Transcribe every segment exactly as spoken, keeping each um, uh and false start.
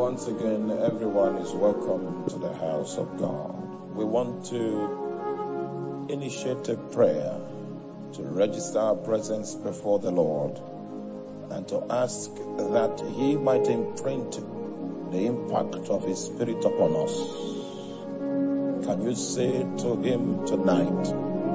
Once again, everyone is welcome to the house of God. We want to initiate a prayer to register our presence before the Lord and to ask that He might imprint the impact of His Spirit upon us. Can you say to Him tonight,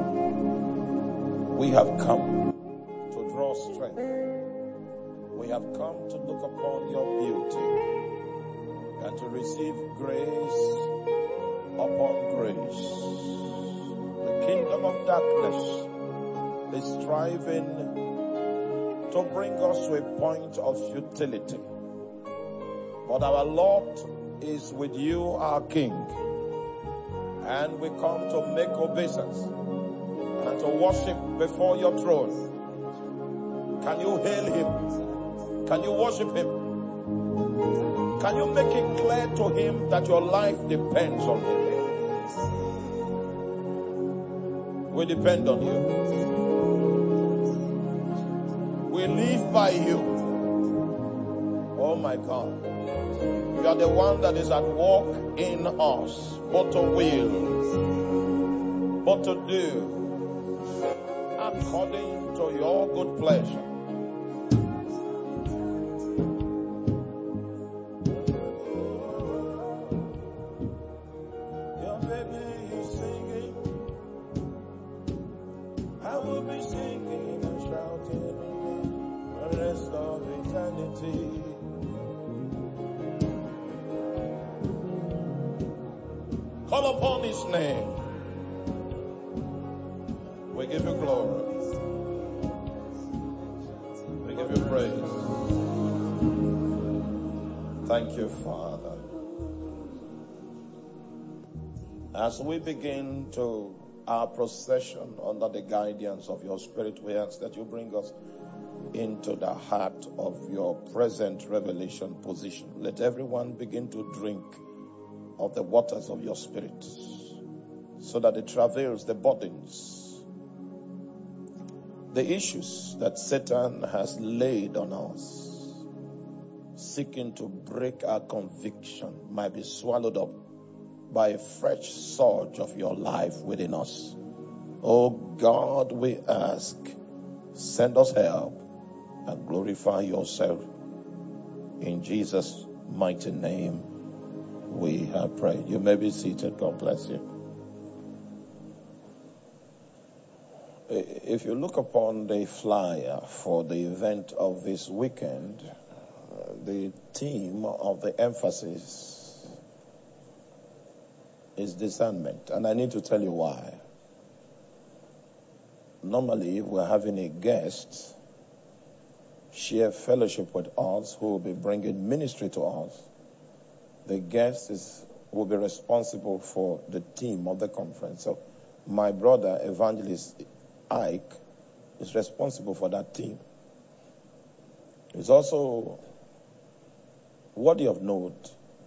we have come to draw strength. We have come to look upon your beauty and to receive grace upon grace. The kingdom of darkness is striving to bring us to a point of futility. But our Lord is with you, our King. And we come to make obeisance and to worship before your throne. Can you hail Him? Can you worship Him? Can you make it clear to Him that your life depends on Him? We depend on you. We live by you. Oh my God. You are the one that is at work in us, both to will, but to do, according to your good pleasure. Call upon His name. We give you glory. We give you praise. Thank you, Father. As we begin to our procession under the guidance of your Spirit, we ask that you bring us into the heart of your present revelation position. Let everyone begin to drink of the waters of your Spirit, so that it travails the burdens, the issues that Satan has laid on us, seeking to break our conviction, might be swallowed up by a fresh surge of your life within us. Oh God, we ask, send us help and glorify yourself. In Jesus' mighty name we have prayed. You may be seated. God bless you. If you look upon the flyer for the event of this weekend, the theme of the emphasis is discernment. And I need to tell you why. Normally, if we're having a guest share fellowship with us who will be bringing ministry to us, the guest is will be responsible for the theme of the conference. So my brother, Evangelist Ike, is responsible for that theme. It's also worthy of note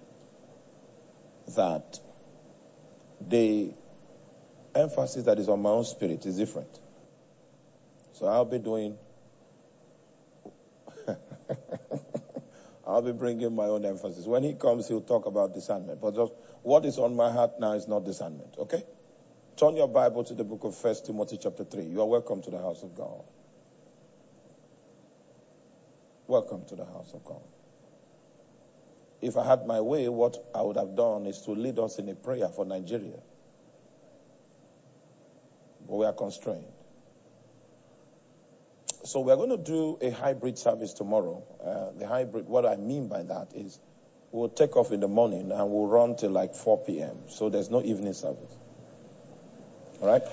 that the emphasis that is on my own spirit is different. So I'll be doing I'll be bringing my own emphasis. When he comes, he'll talk about discernment. But just what is on my heart now is not discernment, okay? Turn your Bible to the book of First Timothy chapter three. You are welcome to the house of God. Welcome to the house of God. If I had my way, what I would have done is to lead us in a prayer for Nigeria. But we are constrained. So we're going to do a hybrid service tomorrow. Uh, the hybrid, what I mean by that is we'll take off in the morning and we'll run till like four p.m. So there's no evening service. All right?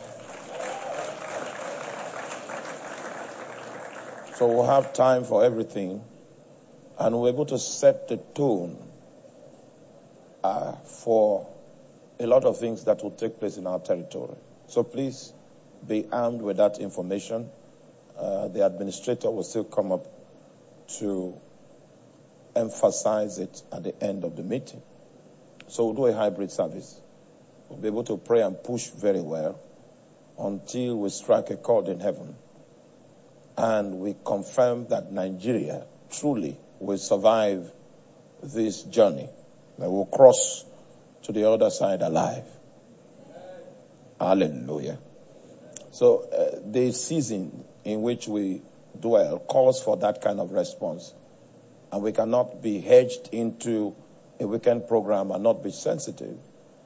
So we'll have time for everything and we're able to set the tone uh, for a lot of things that will take place in our territory. So please be armed with that information. Uh, the administrator will still come up to emphasize it at the end of the meeting. So we'll do a hybrid service. We'll be able to pray and push very well until we strike a chord in heaven. And we confirm that Nigeria truly will survive this journey, that we'll cross to the other side alive. Hallelujah. So uh, the season in which we dwell calls for that kind of response. And we cannot be hedged into a weekend program and not be sensitive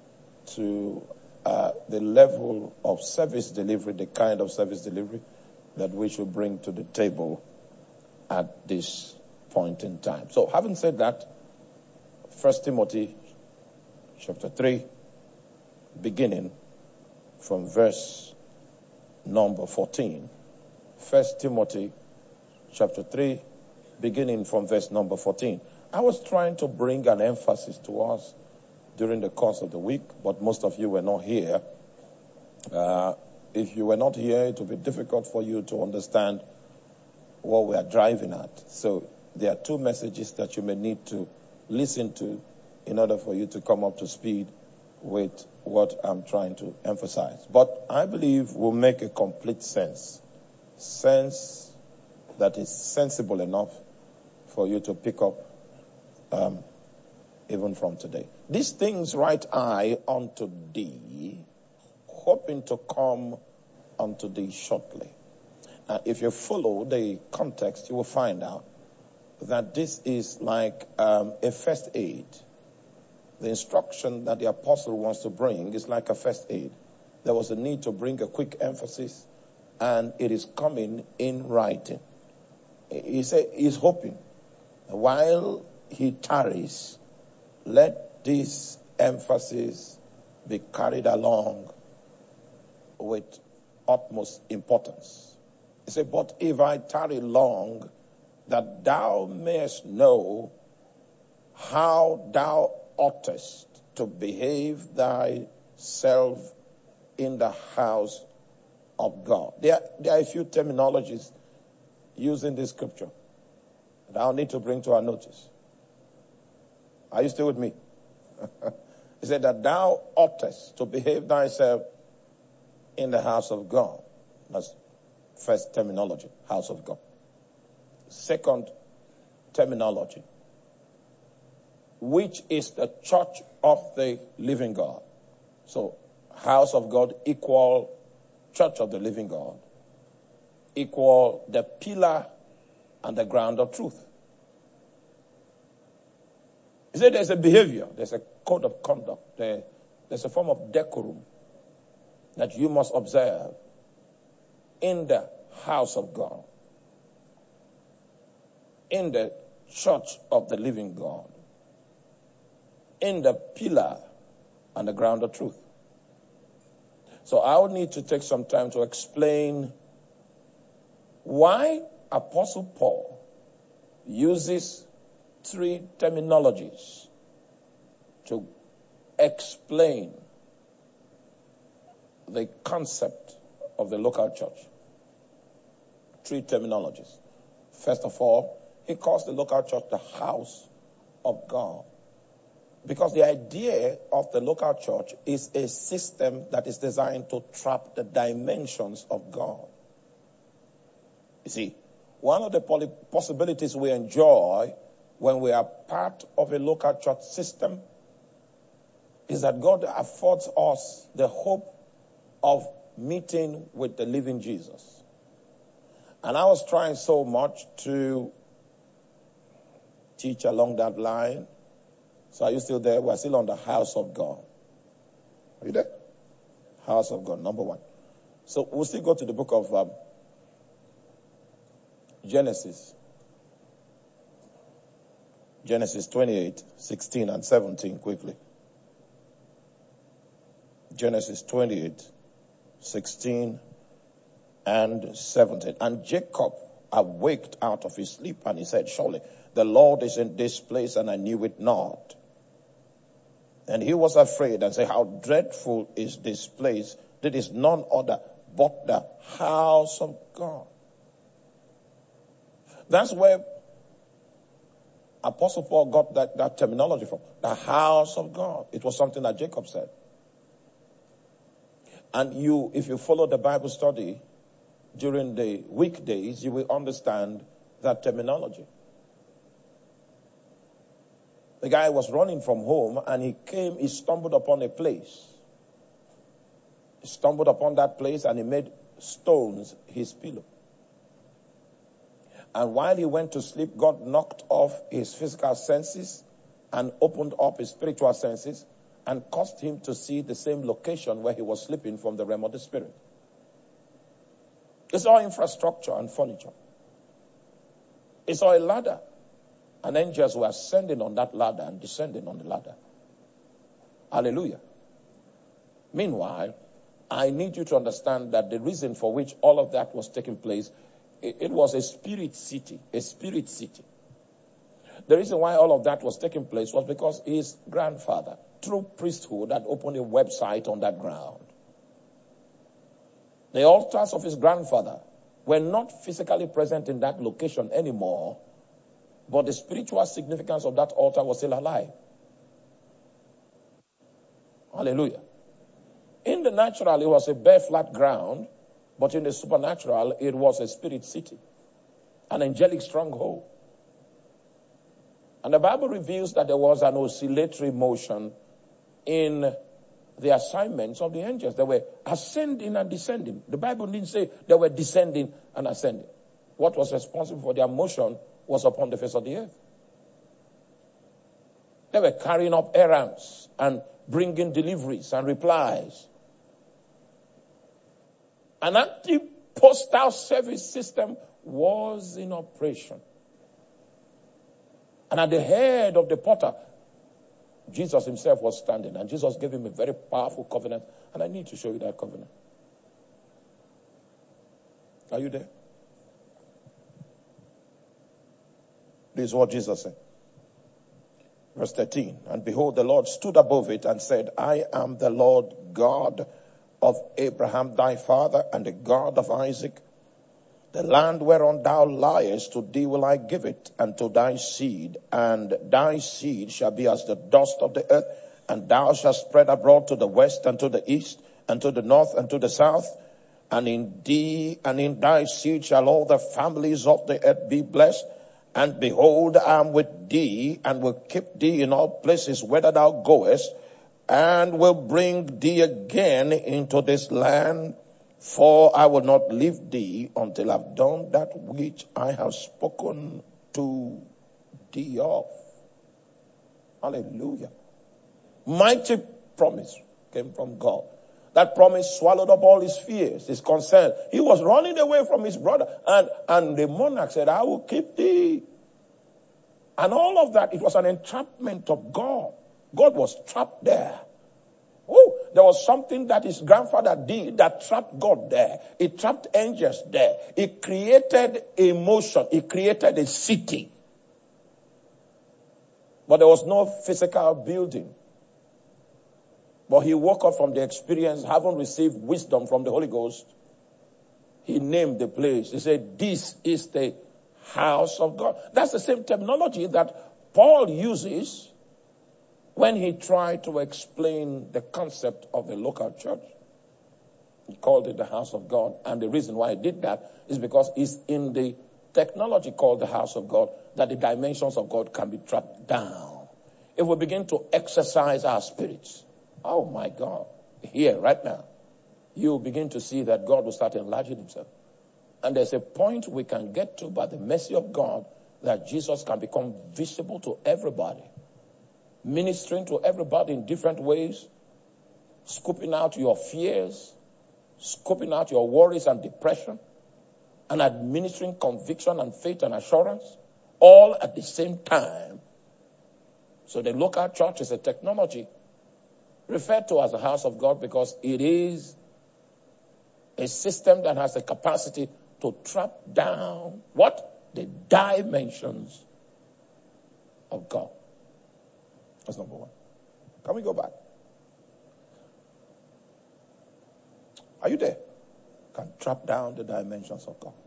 to uh, the level of service delivery, the kind of service delivery that we should bring to the table at this point in time. So having said that, First Timothy chapter three, beginning from verse number fourteen. First Timothy chapter three, beginning from verse number fourteen. I was trying to bring an emphasis to us during the course of the week, but most of you were not here. Uh, if you were not here, it would be difficult for you to understand what we are driving at. So there are two messages that you may need to listen to in order for you to come up to speed with what I'm trying to emphasize. But I believe will make a complete sense. Sense that is sensible enough for you to pick up um, even from today. These things write I unto thee, hoping to come unto thee shortly. Uh, if you follow the context, you will find out that this is like um, a first aid. The instruction that the apostle wants to bring is like a first aid. There was a need to bring a quick emphasis, and it is coming in writing. He said he's hoping, while he tarries, let this emphasis be carried along with utmost importance. He said, but if I tarry long, that thou mayest know how thou oughtest to behave thyself in the house of God. There, there are a few terminologies used in this scripture that I'll need to bring to our notice. Are you still with me? He said that thou oughtest to behave thyself in the house of God. That's first terminology, house of God. Second terminology, which is the church of the living God. So, house of God equal church of the living God, equal the pillar and the ground of truth. He said there's a behavior, there's a code of conduct, there, there's a form of decorum that you must observe in the house of God, in the church of the living God, in the pillar and the ground of truth. So I will need to take some time to explain why Apostle Paul uses three terminologies to explain the concept of the local church. Three terminologies. First of all, he calls the local church the house of God. Because the idea of the local church is a system that is designed to trap the dimensions of God. You see, one of the possibilities we enjoy when we are part of a local church system is that God affords us the hope of meeting with the living Jesus. And I was trying so much to teach along that line. So are you still there? We're still on the house of God. Are you there? House of God, number one. So we'll still go to the book of um, Genesis. Genesis twenty-eight, sixteen and seventeen quickly. Genesis twenty-eight, sixteen and seventeen. And Jacob awaked out of his sleep and he said, surely the Lord is in this place and I knew it not. And he was afraid and said, how dreadful is this place? That is none other but the house of God. That's where Apostle Paul got that, that terminology from. The house of God. It was something that Jacob said. And you, if you follow the Bible study during the weekdays, you will understand that terminology. The guy was running from home and he came, he stumbled upon a place. He stumbled upon that place and he made stones his pillow. And while he went to sleep, God knocked off his physical senses and opened up his spiritual senses and caused him to see the same location where he was sleeping from the realm of the spirit. It's all infrastructure and furniture. It's all a ladder. And angels were ascending on that ladder and descending on the ladder. Hallelujah. Meanwhile, I need you to understand that the reason for which all of that was taking place, it, it was a spirit city, a spirit city. The reason why all of that was taking place was because his grandfather, through priesthood, had opened a website on that ground. The altars of his grandfather were not physically present in that location anymore, but the spiritual significance of that altar was still alive. Hallelujah. In the natural, it was a bare, flat ground, but in the supernatural, it was a spirit city, an angelic stronghold. And the Bible reveals that there was an oscillatory motion in the assignments of the angels. They were ascending and descending. The Bible didn't say they were descending and ascending. What was responsible for their motion was upon the face of the earth. They were carrying up errands and bringing deliveries and replies. An anti-postal service system was in operation. And at the head of the porter, Jesus himself was standing, and Jesus gave him a very powerful covenant, and I need to show you that covenant. Are you there? This is what Jesus said. Verse thirteen, and behold, the Lord stood above it and said, I am the Lord God of Abraham thy father, and the God of Isaac. The land whereon thou liest, to thee will I give it, and to thy seed, and thy seed shall be as the dust of the earth, and thou shalt spread abroad to the west, and to the east, and to the north, and to the south. And in thee, and in thy seed shall all the families of the earth be blessed. And behold, I am with thee, and will keep thee in all places whither thou goest, and will bring thee again into this land. For I will not leave thee until I've done that which I have spoken to thee of. Hallelujah. Mighty promise came from God. That promise swallowed up all his fears, his concern. He was running away from his brother. And, and the monarch said, I will keep thee. And all of that, it was an entrapment of God. God was trapped there. Oh, there was something that his grandfather did that trapped God there. It trapped angels there. It created a motion. It created a city. But there was no physical building. But he woke up from the experience, having received wisdom from the Holy Ghost. He named the place. He said, this is the house of God. That's the same terminology that Paul uses when he tried to explain the concept of the local church. He called it the house of God. And the reason why he did that is because it's in the technology called the house of God that the dimensions of God can be trapped down. If we begin to exercise our spirits, oh my God, here, right now, you begin to see that God will start enlarging himself. And there's a point we can get to by the mercy of God that Jesus can become visible to everybody, ministering to everybody in different ways, scooping out your fears, scooping out your worries and depression, and administering conviction and faith and assurance, all at the same time. So the local church is a technology referred to as the house of God because it is a system that has the capacity to trap down what? The dimensions of God. That's number one. Can we go back? Are you there? Can trap down the dimensions of God.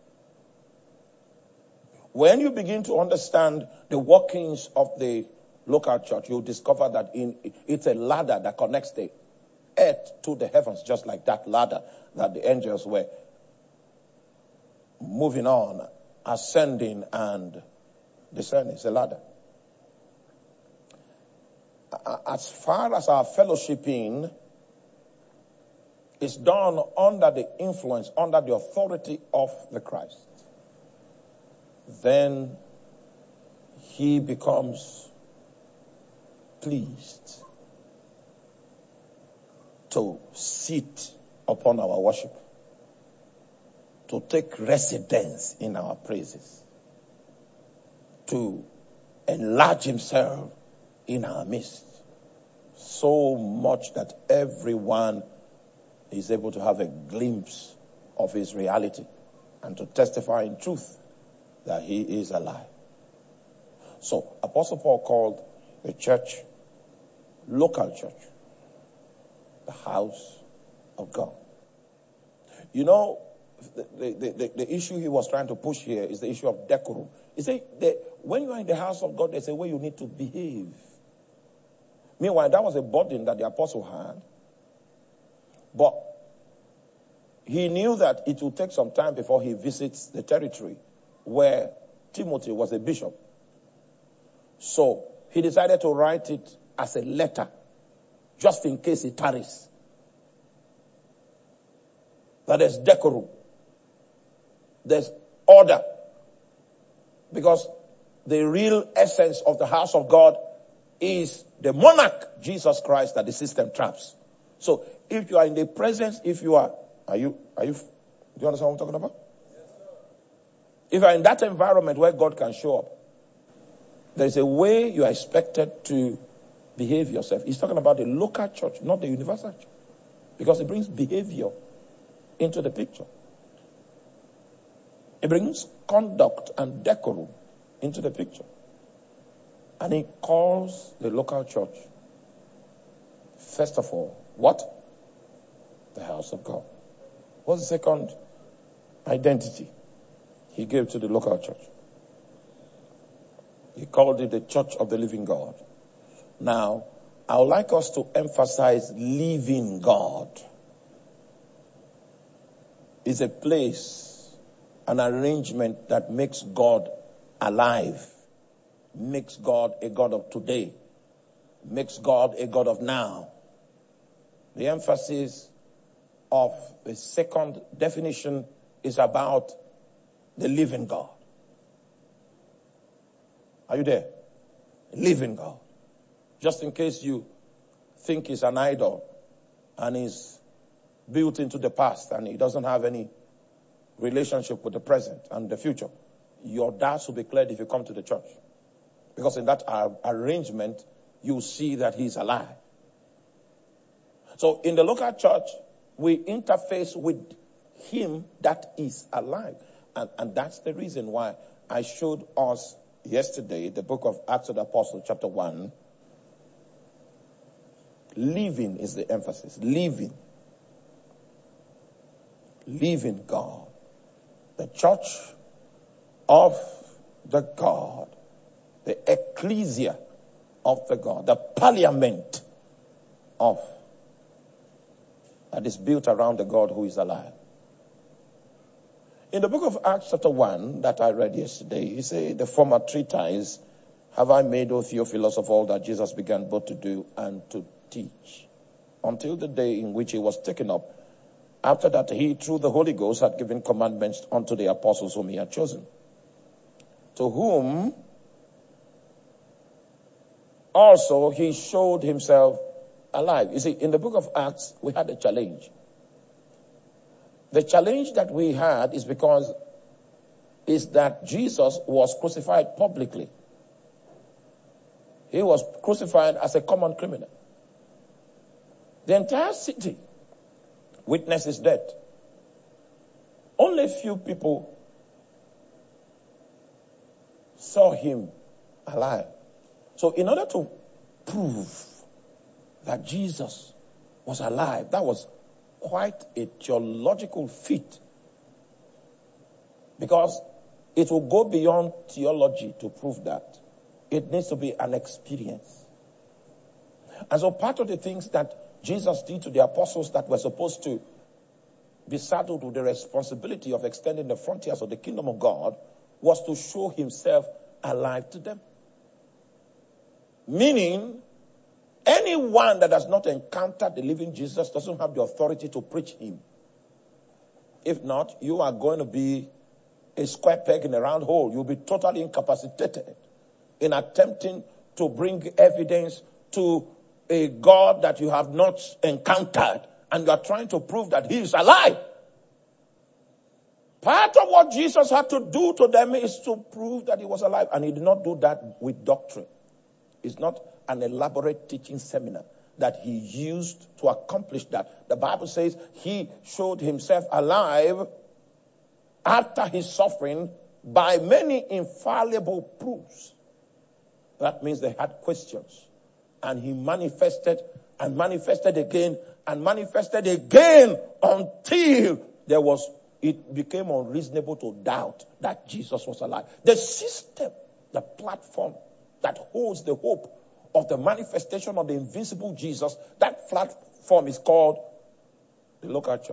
When you begin to understand the workings of the local church, you'll discover that in, it's a ladder that connects the earth to the heavens, just like that ladder that the angels were moving on, ascending and descending. It's a ladder. as far as our fellowshipping is done under the influence, under the authority of the Christ, then he becomes pleased to sit upon our worship, to take residence in our praises, to enlarge himself in our midst, so much that everyone is able to have a glimpse of his reality and to testify in truth that he is alive. So, Apostle Paul called the church, local church, the house of God. You know, the, the, the, the issue he was trying to push here is the issue of decorum. He said that when you are in the house of God, there's a way you need to behave. Meanwhile, that was a burden that the apostle had. But he knew that it would take some time before he visits the territory where Timothy was a bishop. So he decided to write it as a letter, just in case he tarries. That there's decorum. There's order. Because the real essence of the house of God is the monarch, Jesus Christ, that the system traps. So if you are in the presence, if you are, are you, are you, do you understand what I'm talking about? Yes, sir. If you are in that environment where God can show up, there is a way you are expected to behave yourself. He's talking about the local church, not the universal church. Because it brings behavior into the picture. It brings conduct and decorum into the picture. And he calls the local church, first of all, what? The house of God. What's the second identity he gave to the local church? He called it the church of the living God. Now, I would like us to emphasize living God. It's a place, an arrangement that makes God alive, makes God a God of today, makes God a God of now. The emphasis of the second definition is about the living God. Are you there? Living God. Just in case you think he's an idol and he's built into the past and he doesn't have any relationship with the present and the future, your doubts will be cleared if you come to the church. Because in that uh, arrangement, you see that he's alive. So in the local church, we interface with him that is alive. And, and that's the reason why I showed us yesterday the book of Acts of the Apostles, chapter one. Living is the emphasis. Living. Living God. The church of the God. The ecclesia of the God. The parliament of that is built around the God who is alive. In the book of Acts chapter one that I read yesterday, he said, the former treatise have I made, O Theophilus, of all that Jesus began both to do and to teach, until the day in which he was taken up. After that, he, through the Holy Ghost, had given commandments unto the apostles whom he had chosen, to whom also he showed himself alive. You see, in the book of Acts, we had a challenge. The challenge that we had is because is that Jesus was crucified publicly. He was crucified as a common criminal. The entire city witnessed his death. Only few people saw him alive. So in order to prove that Jesus was alive, that was quite a theological feat. Because it will go beyond theology to prove that. It needs to be an experience. And so part of the things that Jesus did to the apostles that were supposed to be saddled with the responsibility of extending the frontiers of the kingdom of God was to show himself alive to them. Meaning, Anyone that has not encountered the living Jesus doesn't have the authority to preach him. If not, you are going to be a square peg in a round hole. You'll be totally incapacitated in attempting to bring evidence to a God that you have not encountered, and you are trying to prove that he is alive. Part of what Jesus had to do to them is to prove that he was alive, and he did not do that with doctrine. It's not an elaborate teaching seminar that he used to accomplish that. The Bible says he showed himself alive after his suffering by many infallible proofs. That means they had questions. And he manifested and manifested again and manifested again until there was, it became unreasonable to doubt that Jesus was alive. The system, the platform that holds the hope of the manifestation of the invincible Jesus, that platform is called the local church.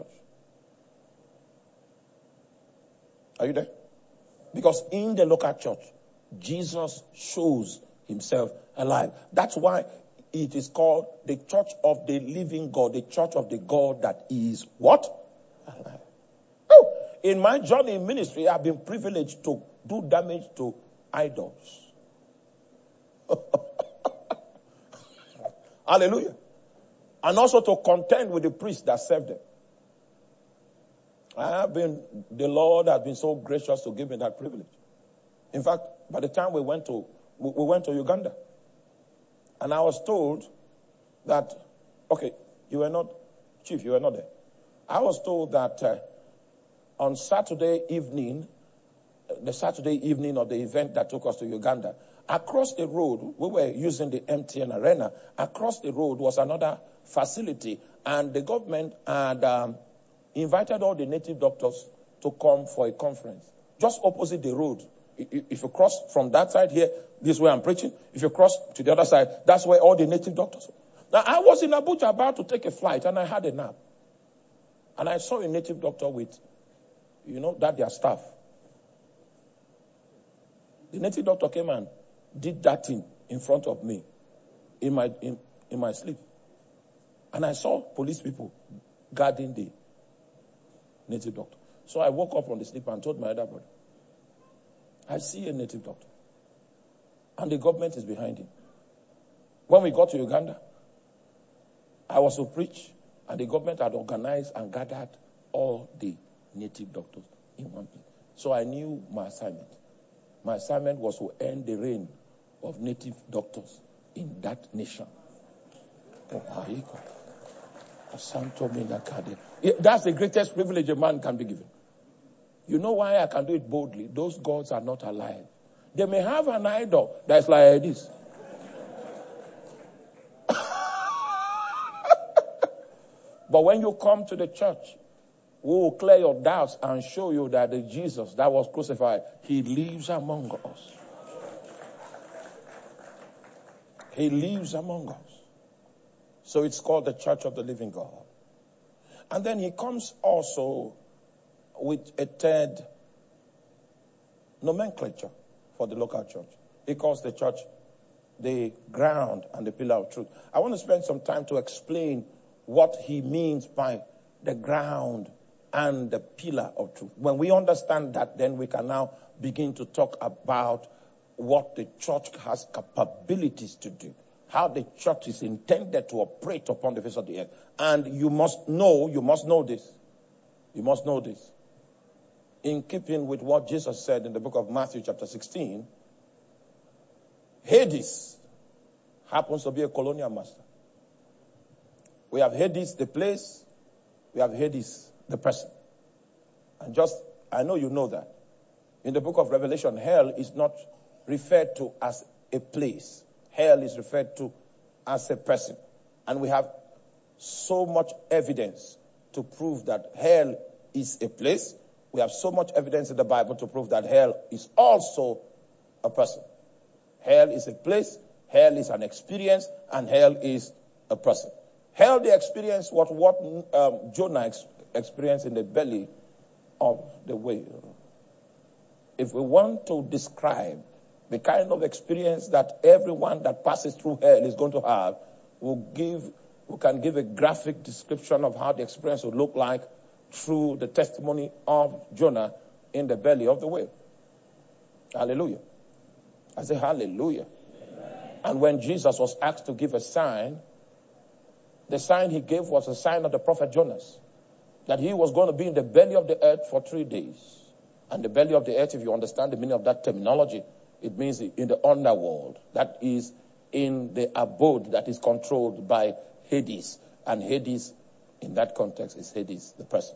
Are you there? Because in the local church, Jesus shows himself alive. That's why it is called the church of the living God, the church of the God that is what? Alive. Oh, in my journey in ministry, I've been privileged to do damage to idols. Hallelujah. And also to contend with the priests that serve them. I have been, the Lord has been so gracious to give me that privilege. In fact, by the time we went to, we went to Uganda, and I was told that, okay, you were not, Chief, you were not there. I was told that uh, on Saturday evening, the Saturday evening of the event that took us to Uganda, across the road, we were using the M T N Arena, across the road was another facility, and the government had um, invited all the native doctors to come for a conference. Just opposite the road. If you cross from that side here, this way I'm preaching. If you cross to the other side, that's where all the native doctors were. Now, I was in Abuja about to take a flight, and I had a nap. And I saw a native doctor with, you know, that their staff. The native doctor came and did that thing in front of me in my in, in my sleep. And I saw police people guarding the native doctor. So I woke up from the sleep and told my other brother, I see a native doctor. And the government is behind him. When we got to Uganda, I was to preach, and the government had organized and gathered all the native doctors in one place. So I knew my assignment. My assignment was to end the reign of native doctors in that nation. That's the greatest privilege a man can be given. You know why I can do it boldly? Those gods are not alive. They may have an idol that's like this. But when you come to the church, we will clear your doubts and show you that the Jesus that was crucified, he lives among us. He lives among us. So it's called the Church of the Living God. And then he comes also with a third nomenclature for the local church. He calls the church the ground and the pillar of truth. I want to spend some time to explain what he means by the ground and the pillar of truth. When we understand that, then we can now begin to talk about what the church has capabilities to do, how the church is intended to operate upon the face of the earth. And you must know, you must know this. You must know this. In keeping with what Jesus said in the book of Matthew chapter sixteen, Hades happens to be a colonial master. We have Hades, the place. We have Hades, the person. And just, I know you know that. In the book of Revelation, hell is not referred to as a place. Hell is referred to as a person. And we have so much evidence to prove that hell is a place. We have so much evidence in the Bible to prove that hell is also a person. Hell is a place, hell is an experience, and hell is a person. Hell, the experience, what, what um, Jonah ex- experienced in the belly of the whale. If we want to describe the kind of experience that everyone that passes through hell is going to have, will give, who can give a graphic description of how the experience would look like through the testimony of Jonah in the belly of the whale. Hallelujah. I say hallelujah. Amen. And when Jesus was asked to give a sign, the sign he gave was a sign of the prophet Jonas, that he was going to be in the belly of the earth for three days. And the belly of the earth, if you understand the meaning of that terminology, it means in the underworld. That is in the abode that is controlled by Hades. And Hades, in that context, is Hades, the person.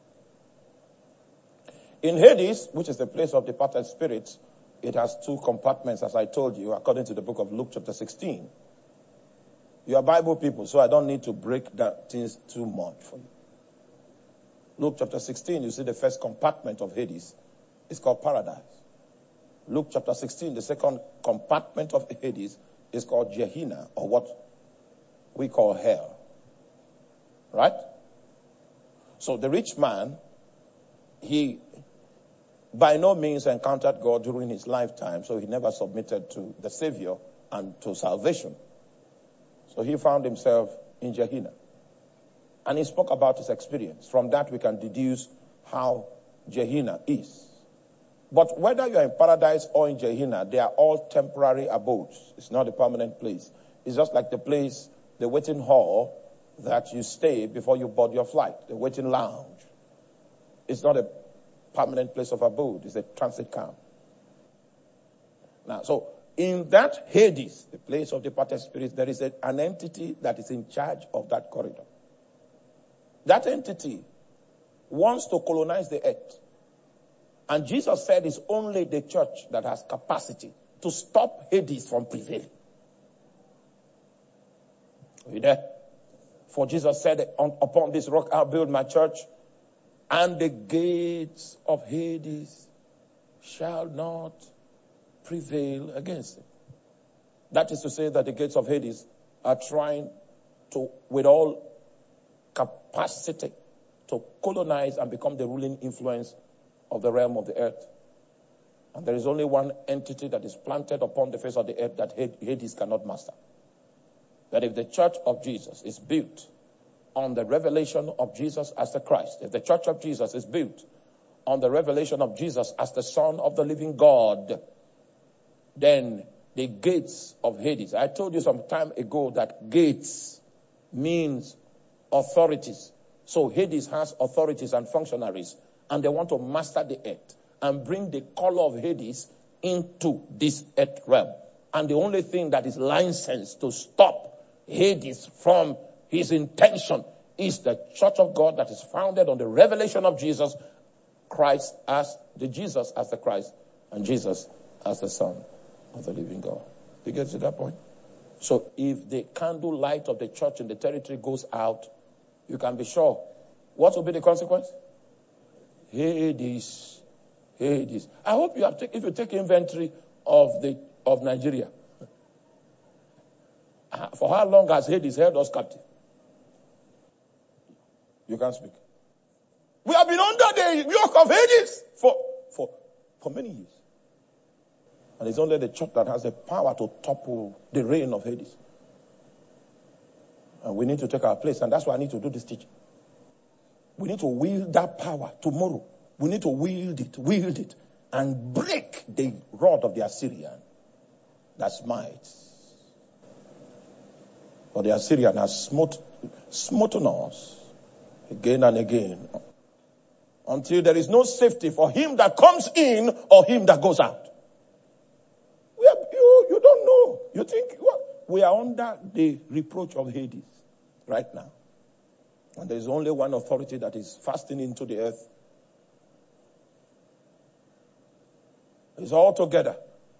In Hades, which is the place of departed spirits, it has two compartments, as I told you, according to the book of Luke chapter sixteen. You are Bible people, so I don't need to break that things too much for you. Luke chapter sixteen, you see the first compartment of Hades. It's called paradise. Luke chapter sixteen, the second compartment of Hades is called Gehenna, or what we call hell. Right? So the rich man, he by no means encountered God during his lifetime, so he never submitted to the Savior and to salvation. So he found himself in Gehenna. And he spoke about his experience. From that we can deduce how Gehenna is. But whether you're in paradise or in Gehenna, they are all temporary abodes. It's not a permanent place. It's just like the place, the waiting hall that you stay before you board your flight, the waiting lounge. It's not a permanent place of abode. It's a transit camp. Now, so in that Hades, the place of departed spirits, there is a, an entity that is in charge of that corridor. That entity wants to colonize the earth. And Jesus said it's only the church that has capacity to stop Hades from prevailing. Are you there? For Jesus said, upon this rock I'll build my church, and the gates of Hades shall not prevail against it. That is to say that the gates of Hades are trying to, with all capacity, to colonize and become the ruling influence of the realm of the earth. And there is only one entity that is planted upon the face of the earth that Hades cannot master. That if the church of Jesus is built on the revelation of Jesus as the Christ, if the church of Jesus is built on the revelation of Jesus as the Son of the living God, then the gates of Hades. I told you some time ago that gates means authorities. So Hades has authorities and functionaries, and they want to master the earth and bring the color of Hades into this earth realm. And the only thing that is licensed to stop Hades from his intention is the church of God that is founded on the revelation of Jesus Christ as the Jesus as the Christ, and Jesus as the Son of the living God. Do you get to that point? So if the candle light of the church in the territory goes out, you can be sure. What will be the consequence? Hades. Hades. I hope you have, take, if you take inventory of the of Nigeria. For how long has Hades held us captive? You can speak. We have been under the yoke of Hades for, for, for many years. And it's only the church that has the power to topple the reign of Hades. And we need to take our place. And that's why I need to do this teaching. We need to wield that power tomorrow. We need to wield it, wield it, and break the rod of the Assyrian that smites. For the Assyrian has smote, smoten us again and again, until there is no safety for him that comes in or him that goes out. We are, you, you don't know. You think well, we are under the reproach of Hades right now. And there is only one authority that is fasting into the earth. It's all together.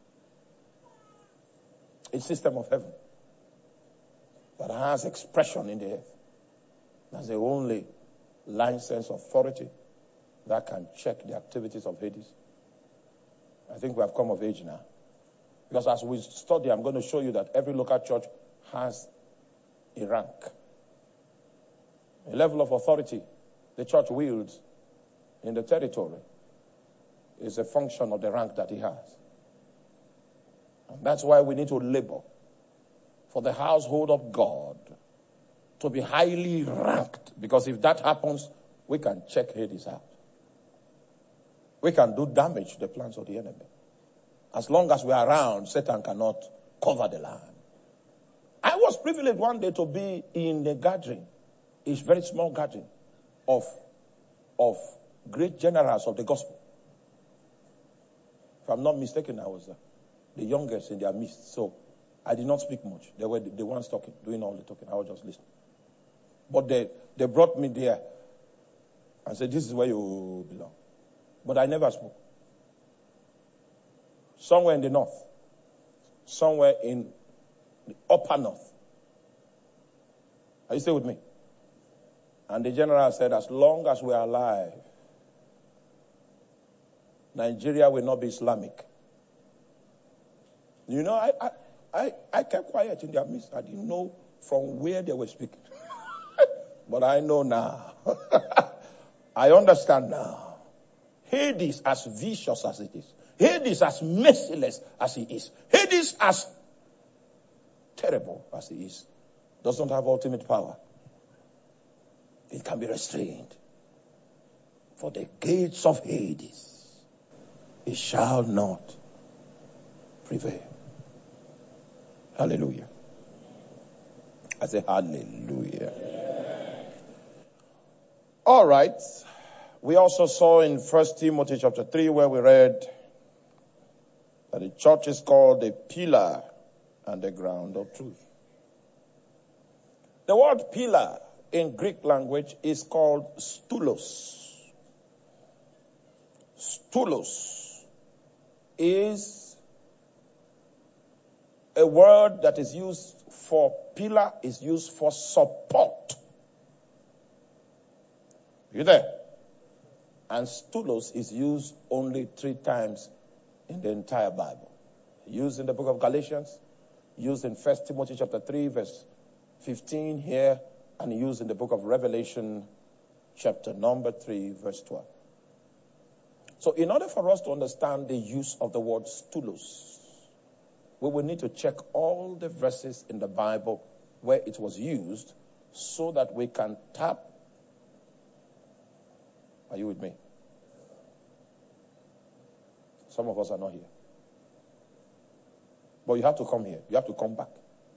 A system of heaven that has expression in the earth. That's the only licensed authority that can check the activities of Hades. I think we have come of age now. Because as we study, I'm going to show you that every local church has a rank. A level of authority the church wields in the territory is a function of the rank that he has. And that's why we need to labor for the household of God to be highly ranked. Because if that happens, we can check Hades out. We can do damage to the plans of the enemy. As long as we are around, Satan cannot cover the land. I was privileged one day to be in a gathering, a very small gathering of, of great generals of the gospel. If I'm not mistaken, I was uh, the youngest in their midst. So I did not speak much. They were the, the ones talking, doing all the talking. I was just listening. But they, they brought me there and said, this is where you belong. But I never spoke. Somewhere in the north. Somewhere in the upper north. Are you still with me? And the general said, as long as we are alive, Nigeria will not be Islamic. You know, I, I, I, I kept quiet in their midst. I didn't know from where they were speaking. But I know now. I understand now. Hades, as vicious as it is. Hades, as merciless as he is. Hades, as terrible as he is, does not have ultimate power. It can be restrained. For the gates of Hades, it shall not prevail. Hallelujah. I say hallelujah. All right. We also saw in First Timothy chapter three where we read that the church is called the pillar and the ground of truth. The word pillar in Greek language is called stulos. Stulos is a word that is used for pillar, is used for support. You there? And stulos is used only three times in the entire Bible. Used in the book of Galatians, used in First Timothy chapter three, verse fifteen here, and used in the book of Revelation chapter number three, verse twelve. So in order for us to understand the use of the word stulos, we will need to check all the verses in the Bible where it was used so that we can tap. Are you with me? Some of us are not here. But you have to come here. You have to come back.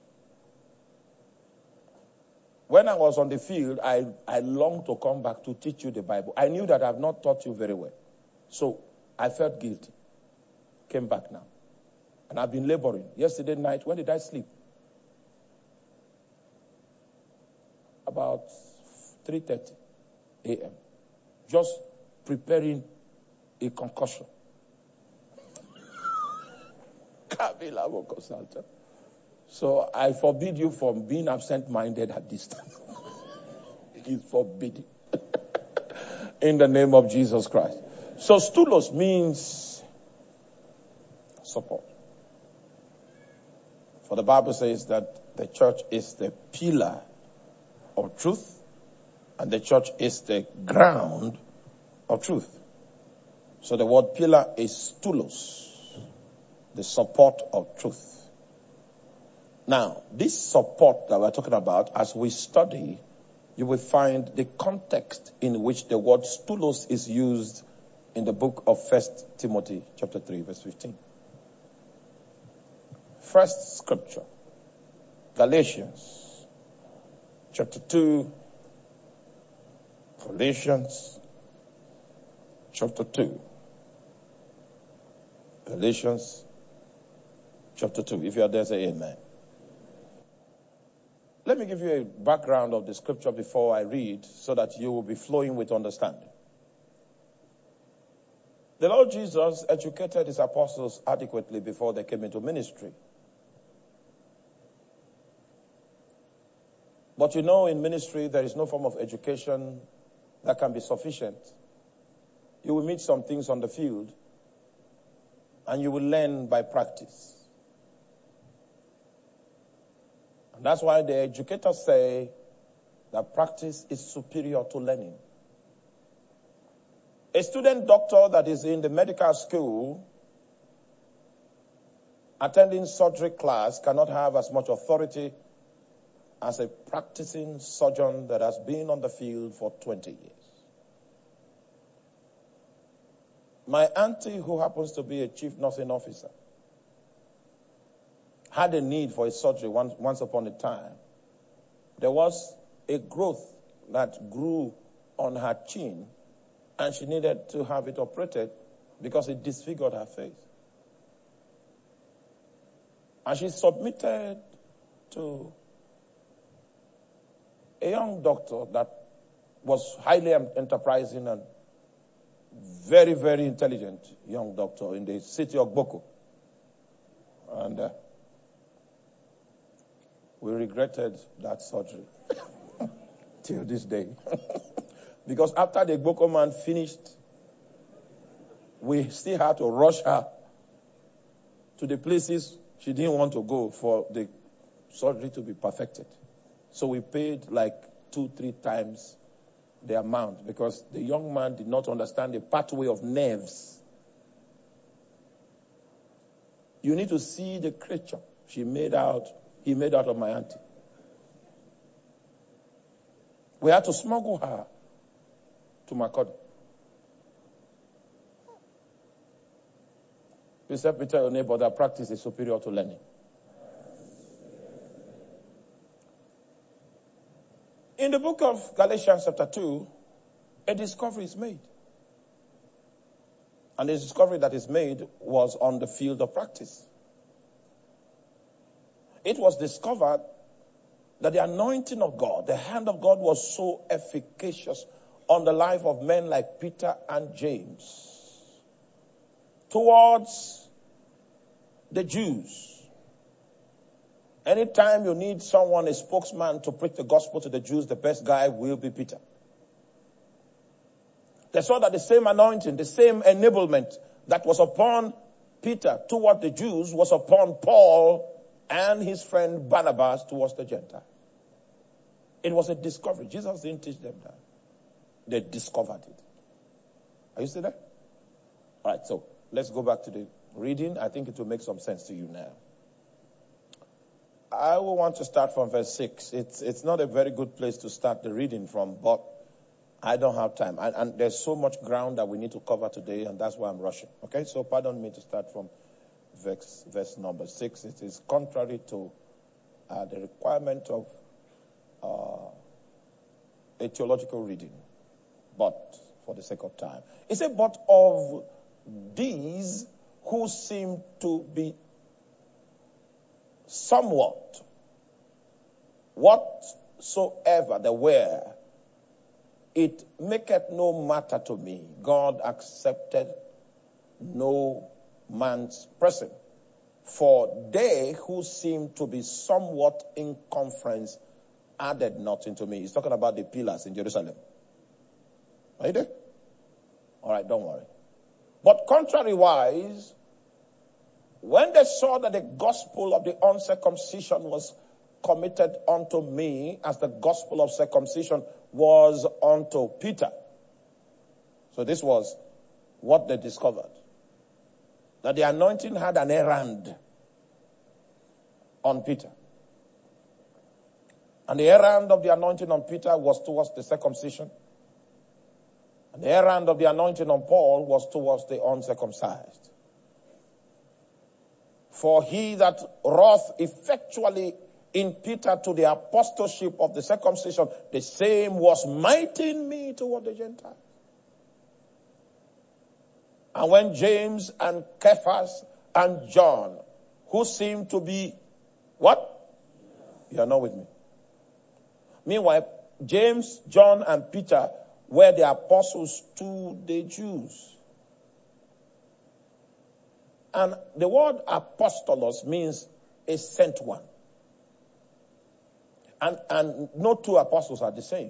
When I was on the field, I, I longed to come back to teach you the Bible. I knew that I have not taught you very well. So I felt guilty. Came back now. And I've been laboring. Yesterday night, when did I sleep? About three thirty a.m. Just preparing a concussion. So I forbid you from being absent-minded at this time. It is forbidden. In the name of Jesus Christ. So stulos means support. For the Bible says that the church is the pillar of truth and the church is the ground of truth. So the word pillar is stulos, the support of truth. Now, this support that we're talking about, as we study, you will find the context in which the word stulos is used in the book of First Timothy chapter three, verse fifteen. First scripture, Galatians chapter two, Galatians chapter two. Galatians chapter two. If you are there, say amen. Let me give you a background of the scripture before I read so that you will be flowing with understanding. The Lord Jesus educated his apostles adequately before they came into ministry. But you know, in ministry, there is no form of education that can be sufficient. You will meet some things on the field, and you will learn by practice. And that's why the educators say that practice is superior to learning. A student doctor that is in the medical school attending surgery class cannot have as much authority as a practicing surgeon that has been on the field for twenty years. My auntie, who happens to be a chief nursing officer, had a need for a surgery once, once upon a time. There was a growth that grew on her chin, and she needed to have it operated because it disfigured her face. And she submitted to a young doctor that was highly enterprising and very, very intelligent young doctor in the city of Boko. And uh, we regretted that surgery till this day. Because after the Boko man finished, we still had to rush her to the places she didn't want to go for the surgery to be perfected. So we paid like two, three times the amount because the young man did not understand the pathway of nerves. You need to see the creature she made out, he made out of my auntie. We had to smuggle her to Makurdi. Please help me tell your neighbor that practice is superior to learning. In the book of Galatians chapter two, a discovery is made. And the discovery that is made was on the field of practice. It was discovered that the anointing of God, the hand of God, was so efficacious on the life of men like Peter and James towards the Jews. Anytime you need someone, a spokesman, to preach the gospel to the Jews, the best guy will be Peter. They saw that the same anointing, the same enablement that was upon Peter toward the Jews was upon Paul and his friend Barnabas towards the Gentiles. It was a discovery. Jesus didn't teach them that. They discovered it. Are you still there? All right, so let's go back to the reading. I think it will make some sense to you now. I will want to start from verse six. It's it's not a very good place to start the reading from, but I don't have time. And, and there's so much ground that we need to cover today, and that's why I'm rushing. Okay, so pardon me to start from verse, verse number six. It is contrary to uh, the requirement of uh, a theological reading, but for the sake of time. It said, but of these who seem to be somewhat, whatsoever they were, it maketh no matter to me. God accepted no man's person. For they who seem to be somewhat in conference added nothing to me. He's talking about the pillars in Jerusalem. Are you there? All right, don't worry. But contrariwise, when they saw that the gospel of the uncircumcision was committed unto me, as the gospel of circumcision was unto Peter. So this was what they discovered. That the anointing had an errand on Peter. And the errand of the anointing on Peter was towards the circumcision. And the errand of the anointing on Paul was towards the uncircumcised. For he that wrought effectually in Peter to the apostleship of the circumcision, the same was mighty in me toward the Gentiles. And when James and Cephas and John, who seemed to be, what? You are not with me. Meanwhile, James, John, and Peter were the apostles to the Jews. And the word apostolos means a sent one. And, and no two apostles are the same.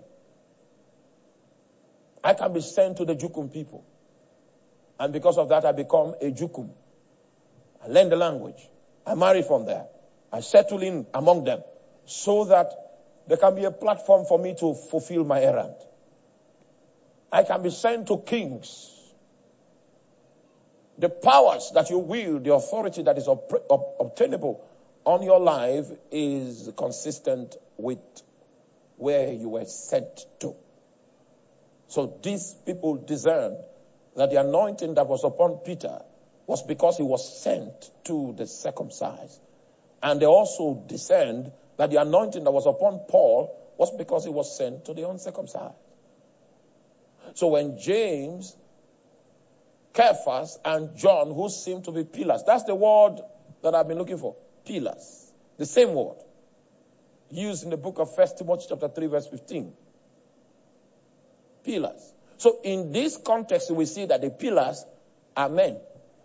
I can be sent to the Jukum people. And because of that, I become a Jukum. I learn the language. I marry from there. I settle in among them so that there can be a platform for me to fulfill my errand. I can be sent to kings. the powers that you wield, the authority that is ob- ob- obtainable on your life is consistent with where you were sent to. So these people discerned that the anointing that was upon Peter was because he was sent to the circumcised. And they also discerned that the anointing that was upon Paul was because he was sent to the uncircumcised. So when James, Cephas, and John, who seemed to be pillars, that's the word that I've been looking for, pillars. The same word used in the book of First Timothy chapter three, verse fifteen. Pillars. So in this context, we see that the pillars are men.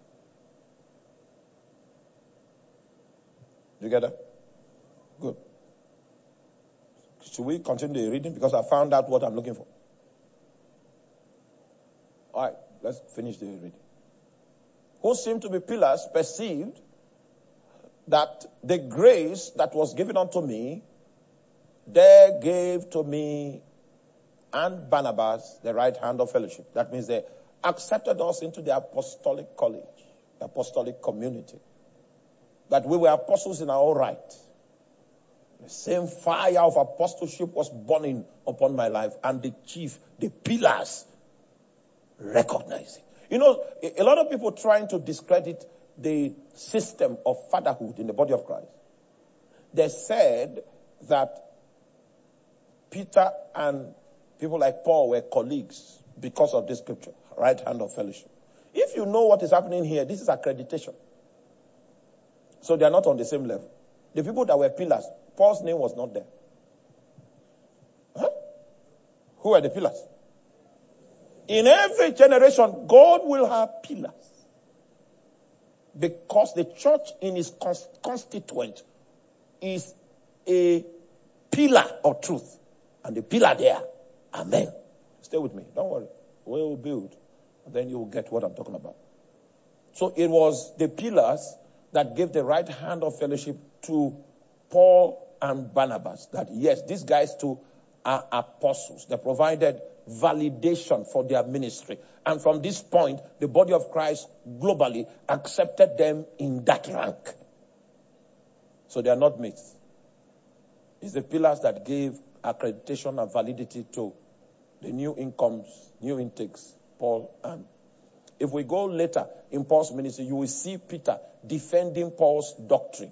You get that? Good. Should we continue the reading? Because I found out what I'm looking for. All right, let's finish the reading. Who seemed to be pillars perceived that the grace that was given unto me, they gave to me and Barnabas the right hand of fellowship. That means they accepted us into the apostolic college, the apostolic community. That we were apostles in our own right. The same fire of apostleship was burning upon my life, and the chief, the pillars, recognizing. You know, a lot of people trying to discredit the system of fatherhood in the body of Christ. They said that Peter and people like Paul were colleagues because of this scripture, right hand of fellowship. If you know what is happening here, this is accreditation. So they are not on the same level. The people that were pillars, Paul's name was not there. Huh? Who are the pillars? In every generation, God will have pillars. Because the church in its constituent is a pillar of truth. And the pillar there, amen. Stay with me. Don't worry. We'll build. And then you'll get what I'm talking about. So it was the pillars that gave the right hand of fellowship to Paul and Barnabas. That yes, these guys too are apostles. They provided validation for their ministry. And from this point, the body of Christ globally accepted them in that rank. So they are not myths. It's the pillars that gave accreditation and validity to the new incomes, new intakes, Paul and if we go later in Paul's ministry, you will see Peter defending Paul's doctrine.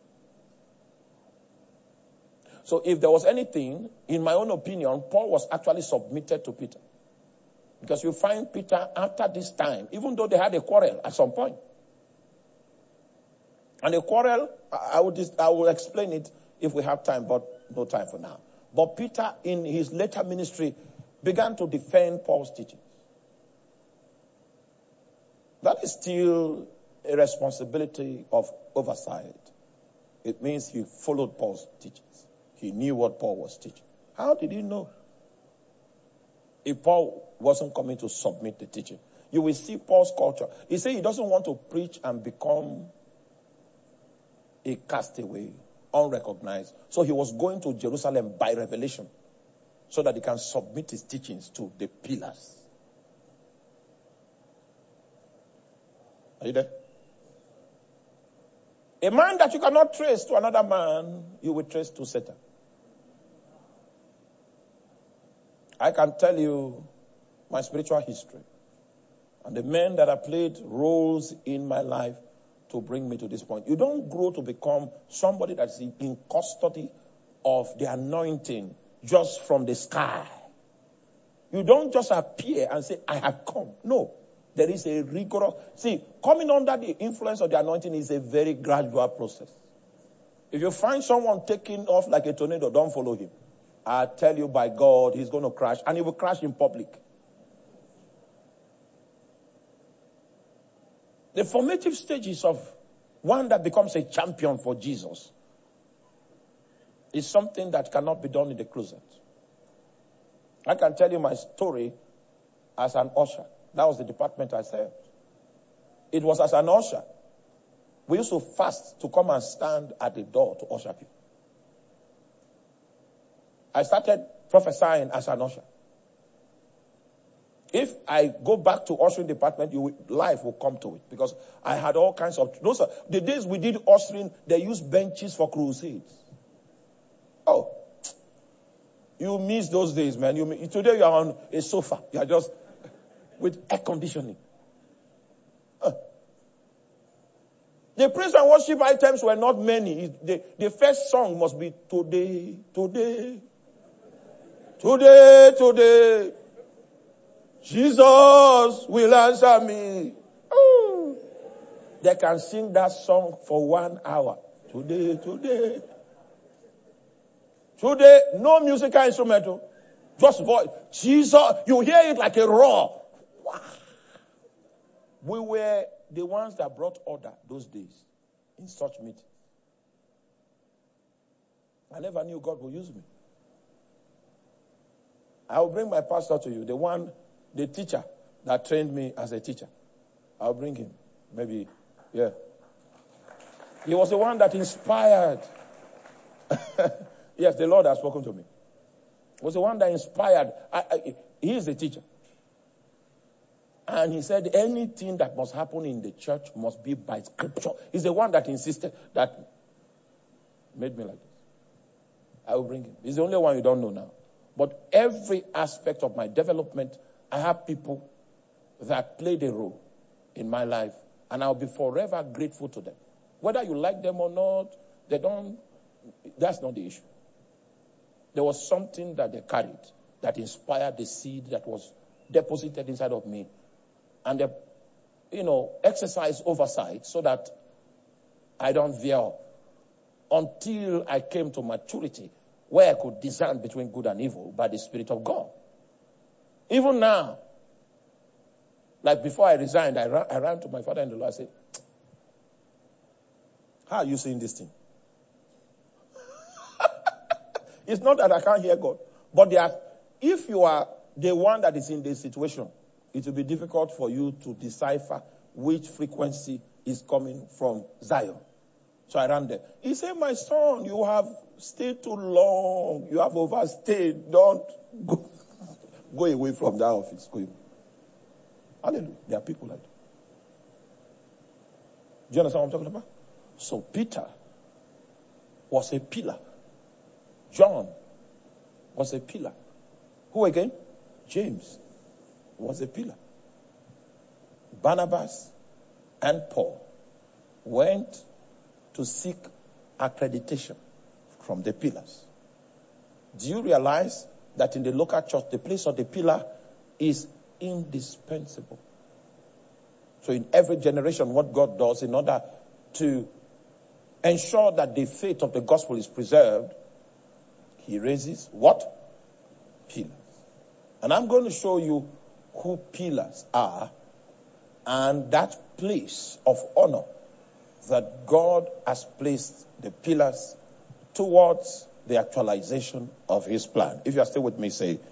So if there was anything, in my own opinion, Paul was actually submitted to Peter. Because you find Peter after this time, even though they had a quarrel at some point. And the quarrel, I will, I will explain it if we have time, but no time for now. But Peter, in his later ministry, began to defend Paul's teaching. That is still a responsibility of oversight. It means he followed Paul's teachings. He knew what Paul was teaching. How did he know? If Paul wasn't coming to submit the teaching, you will see Paul's culture. He said he doesn't want to preach and become a castaway, unrecognized. So he was going to Jerusalem by revelation so that he can submit his teachings to the pillars. Are you there? A man that you cannot trace to another man, you will trace to Satan. I can tell you my spiritual history and the men that have played roles in my life to bring me to this point. You don't grow to become somebody that's in custody of the anointing just from the sky. You don't just appear and say, I have come. No. There is a rigorous... See, coming under the influence of the anointing is a very gradual process. If you find someone taking off like a tornado, don't follow him. I tell you by God, he's going to crash. And he will crash in public. The formative stages of one that becomes a champion for Jesus is something that cannot be done in the closet. I can tell you my story as an usher. That was the department I served. It was as an usher. We used to fast to come and stand at the door to usher people. I started prophesying as an usher. If I go back to ushering department, you will, life will come to it because I had all kinds of, those are, the days we did ushering, they used benches for crusades. Oh, you miss those days, man. You today you are on a sofa. You are just with air conditioning. Huh. The praise and worship items were not many. The, the first song must be today, today, today, today. Jesus will answer me. Oh. They can sing that song for one hour. Today, today. Today, no musical instrumental. Just voice. Jesus, you hear it like a roar. Wow. We were the ones that brought order those days in such meetings. I never knew God would use me. I will bring my pastor to you, the one, the teacher that trained me as a teacher. I'll bring him. Maybe, yeah. He was the one that inspired. Yes, the Lord has spoken to me. He was the one that inspired. I, I, he is the teacher. And he said anything that must happen in the church must be by scripture. He's the one that insisted, that made me like this. I will bring him. He's the only one you don't know now. But every aspect of my development, I have people that played a role in my life. And I'll be forever grateful to them. Whether you like them or not, they don't, that's not the issue. There was something that they carried that inspired the seed that was deposited inside of me. And they, you know, exercise oversight so that I don't veer off. Until I came to maturity, where I could discern between good and evil by the Spirit of God. Even now, like before I resigned, I ran, I ran to my father-in-law. I said, how are you seeing this thing? It's not that I can't hear God. But there are, if you are the one that is in this situation, it will be difficult for you to decipher which frequency is coming from Zion. So I ran there. He said, my son, you have stayed too long. You have overstayed. Don't go, go away from that office. Go away. Hallelujah. There are people like that. Do you understand what I'm talking about? So Peter was a pillar. John was a pillar. Who again? James was a pillar. Barnabas and Paul went to seek accreditation from the pillars. Do you realize that in the local church, the place of the pillar is indispensable? So in every generation, what God does in order to ensure that the faith of the gospel is preserved, he raises what? Pillars. And I'm going to show you who pillars are and that place of honor that God has placed the pillars towards the actualization of his plan. If you are still with me, say,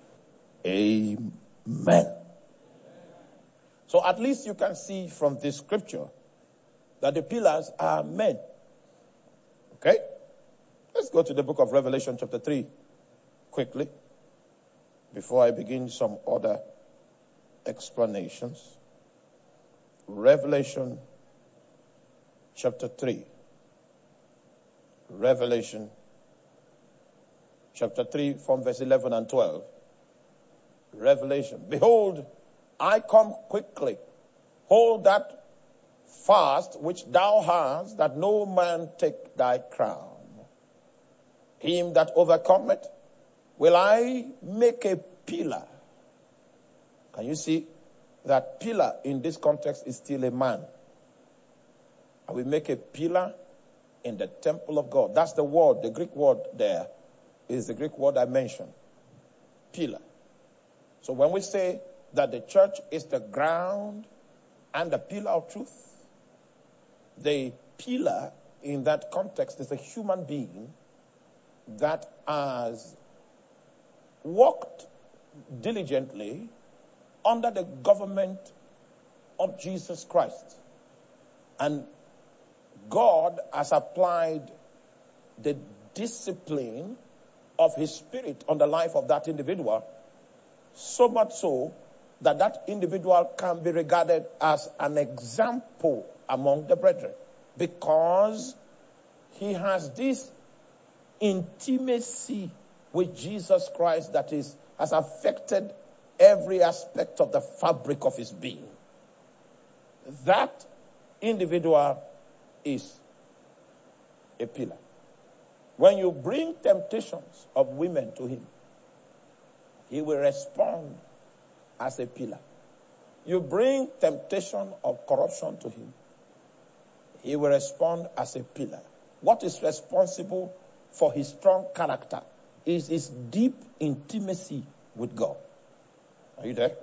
Amen. So at least you can see from this scripture that the pillars are men. Okay? Let's go to the book of Revelation chapter three quickly before I begin some other explanations. Revelation chapter three. Revelation chapter three from verse eleven and twelve. Revelation. Behold, I come quickly. Hold that fast which thou hast, that no man take thy crown. Him that overcometh will I make a pillar. Can you see that pillar in this context is still a man? I will make a pillar in the temple of God. That's the word, the Greek word there is the Greek word I mentioned. Pillar. So when we say that the church is the ground and the pillar of truth, the pillar in that context is a human being that has worked diligently under the government of Jesus Christ. And God has applied the discipline of his spirit on the life of that individual, so much so that that individual can be regarded as an example among the brethren, because he has this intimacy with Jesus Christ that is has affected every aspect of the fabric of his being. That individual is a pillar. When you bring temptations of women to him, he will respond as a pillar. You bring temptation of corruption to him, he will respond as a pillar. What is responsible for his strong character is his deep intimacy with God. Are you there?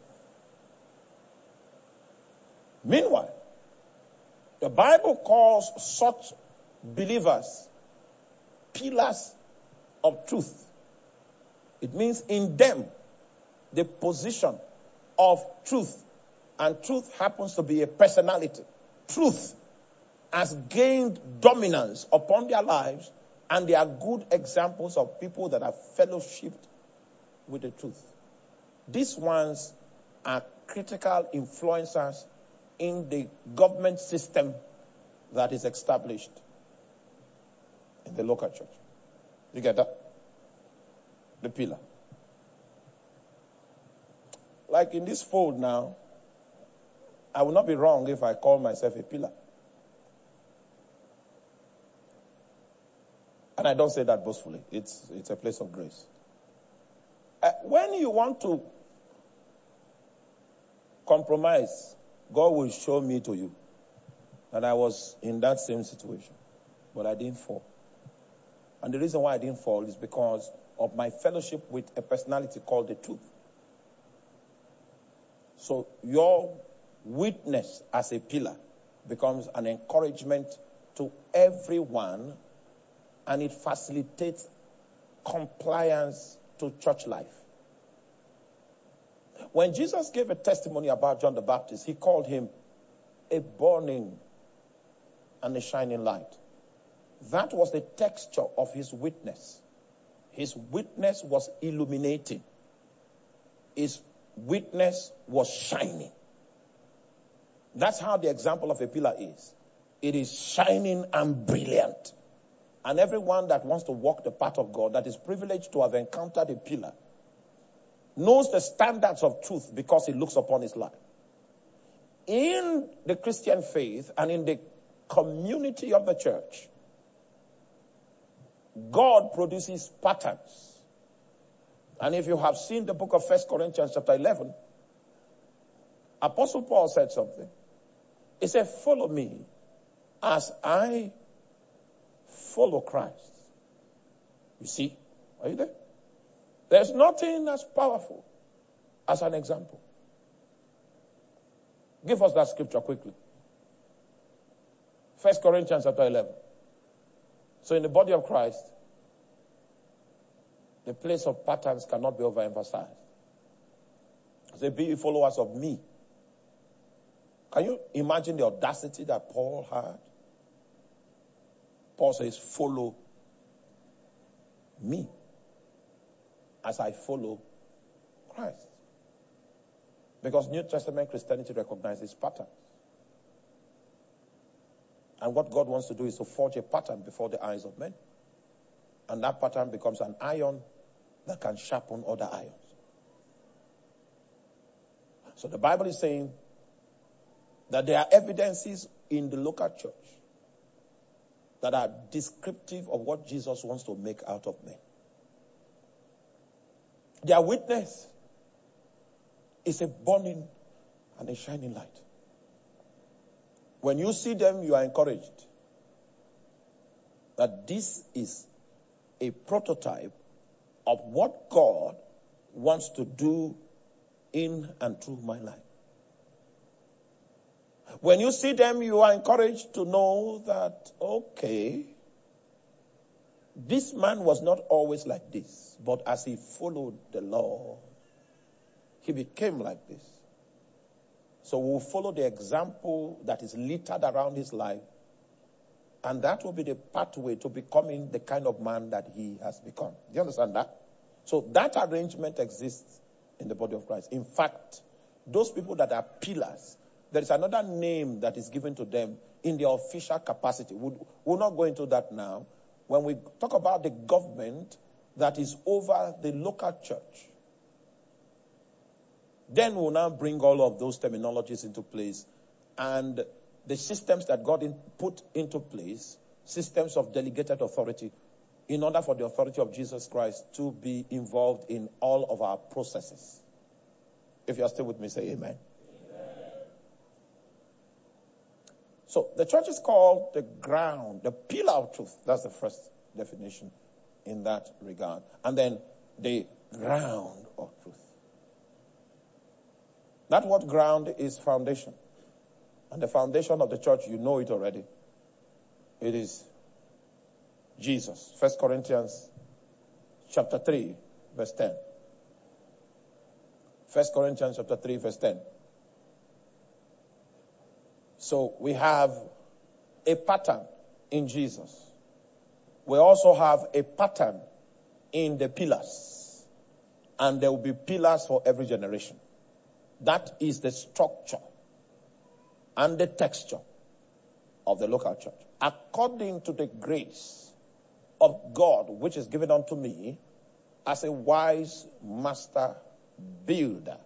Meanwhile, the Bible calls such believers pillars of truth. It means in them, the position of truth, and truth happens to be a personality. Truth has gained dominance upon their lives, and they are good examples of people that have fellowshipped with the truth. These ones are critical influencers in the government system that is established in the local church. You get that? The pillar. Like in this fold now, I will not be wrong if I call myself a pillar. And I don't say that boastfully. It's, it's a place of grace. Uh, when you want to compromise, God will show me to you that I was in that same situation. But I didn't fall. And the reason why I didn't fall is because of my fellowship with a personality called the truth. So your witness as a pillar becomes an encouragement to everyone, and it facilitates compliance to church life. When Jesus gave a testimony about John the Baptist, he called him a burning and a shining light. That was the texture of his witness. His witness was illuminating. His witness was shining. That's how the example of a pillar is. It is shining and brilliant. And everyone that wants to walk the path of God, that is privileged to have encountered a pillar, knows the standards of truth because he looks upon his life. In the Christian faith and in the community of the church, God produces patterns. And if you have seen the book of First Corinthians chapter eleven, Apostle Paul said something. He said, follow me as I follow Christ. You see? Are you there? There's nothing as powerful as an example. Give us that scripture quickly. First Corinthians chapter eleven. So in the body of Christ, the place of patterns cannot be overemphasized. Say, be ye followers of me. Can you imagine the audacity that Paul had? Paul says, follow me as I follow Christ. Because New Testament Christianity recognizes patterns. And what God wants to do is to forge a pattern before the eyes of men. And that pattern becomes an iron that can sharpen other irons. So the Bible is saying that there are evidences in the local church that are descriptive of what Jesus wants to make out of men. Their witness is a burning and a shining light. When you see them, you are encouraged that this is a prototype of what God wants to do in and through my life. When you see them, you are encouraged to know that, okay, this man was not always like this, but as he followed the Lord, he became like this. So we'll follow the example that is littered around his life, and that will be the pathway to becoming the kind of man that he has become. Do you understand that? So that arrangement exists in the body of Christ. In fact, those people that are pillars, there is another name that is given to them in their official capacity. We'll, we'll not go into that now. When we talk about the government that is over the local church, then we'll now bring all of those terminologies into place, and the systems that God in, put into place, systems of delegated authority, in order for the authority of Jesus Christ to be involved in all of our processes. If you are still with me, say amen. Amen. So the church is called the ground, the pillar of truth. That's the first definition in that regard. And then the ground of truth. That word ground is foundation. And the foundation of the church, you know it already. It is Jesus. First Corinthians chapter three, verse ten. First Corinthians chapter three, verse ten. So we have a pattern in Jesus. We also have a pattern in the pillars. And there will be pillars for every generation. That is the structure and the texture of the local church. According to the grace of God, which is given unto me as a wise master builder,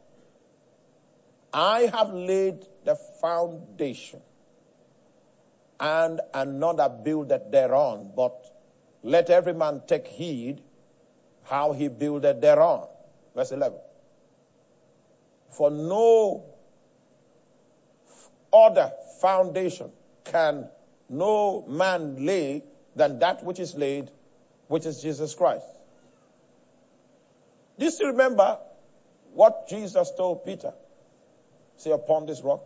I have laid the foundation, and another builded thereon. But let every man take heed how he builded thereon. Verse eleven. For no other foundation can no man lay than that which is laid, which is Jesus Christ. Do you still remember what Jesus told Peter? Say, upon this rock,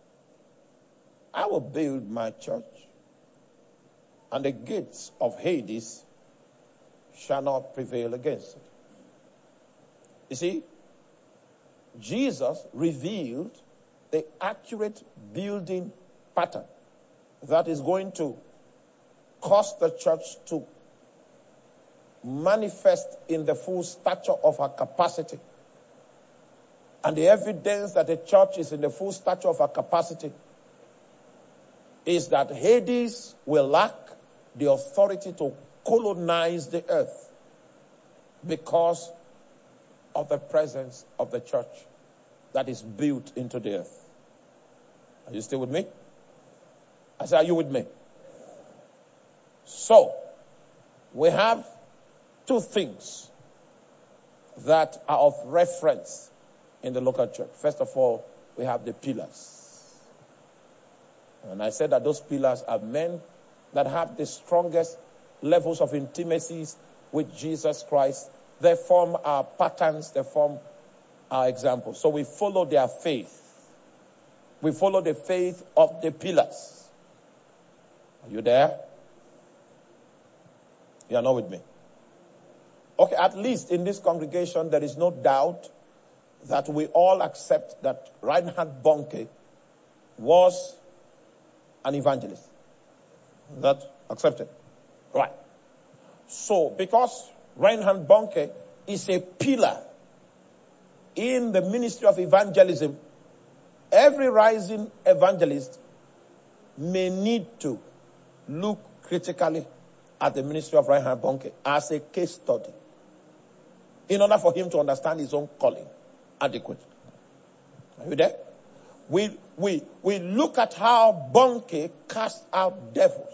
I will build my church, and the gates of Hades shall not prevail against it. You see, Jesus revealed the accurate building pattern that is going to cause the church to manifest in the full stature of her capacity. And the evidence that the church is in the full stature of her capacity is that Hades will lack the authority to colonize the earth because of the presence of the church that is built into the earth. Are you still with me? I say, are you with me? So, we have two things that are of reference in the local church. First of all, we have the pillars. And I said that those pillars are men that have the strongest levels of intimacies with Jesus Christ. They form our patterns, they form our examples. So we follow their faith. We follow the faith of the pillars. Are you there? You are not with me. Okay, at least in this congregation, there is no doubt that we all accept that Reinhard Bonnke was an evangelist. Is that accepted? Right. So, because Reinhard Bonnke is a pillar in the ministry of evangelism, every rising evangelist may need to look critically at the ministry of Reinhard Bonnke as a case study in order for him to understand his own calling adequately. Are you there? We, we, we look at how Bonnke cast out devils.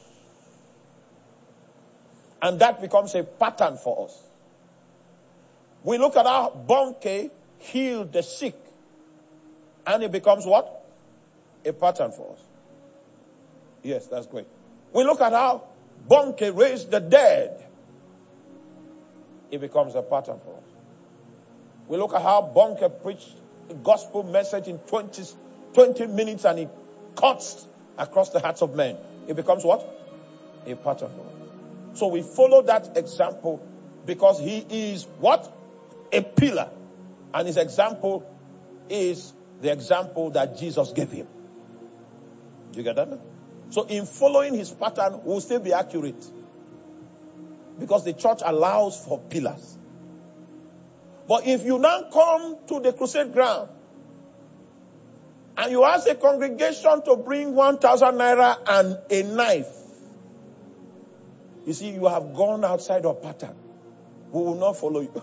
And that becomes a pattern for us. We look at how Bonnke healed the sick. And it becomes what? A pattern for us. Yes, that's great. We look at how Bonnke raised the dead. It becomes a pattern for us. We look at how Bonnke preached the gospel message in twenty, twenty minutes and it cuts across the hearts of men. It becomes what? A pattern for us. So we follow that example because he is what? A pillar. And his example is the example that Jesus gave him. Do you get that? So in following his pattern, we'll still be accurate. Because the church allows for pillars. But if you now come to the crusade ground and you ask a congregation to bring one thousand naira and a knife, you see, you have gone outside of pattern. We will not follow you.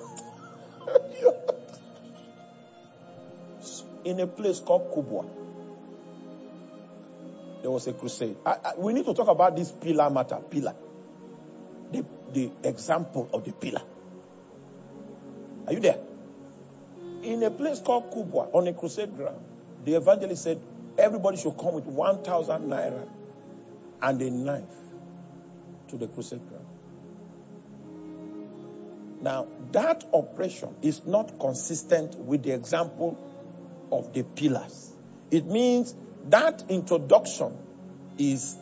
In a place called Kubwa, there was a crusade. I, I, we need to talk about this pillar matter. Pillar. The, the example of the pillar. Are you there? In a place called Kubwa, on a crusade ground, the evangelist said everybody should come with one thousand naira and a knife to the crusade ground. Now, that operation is not consistent with the example of the pillars. It means that introduction is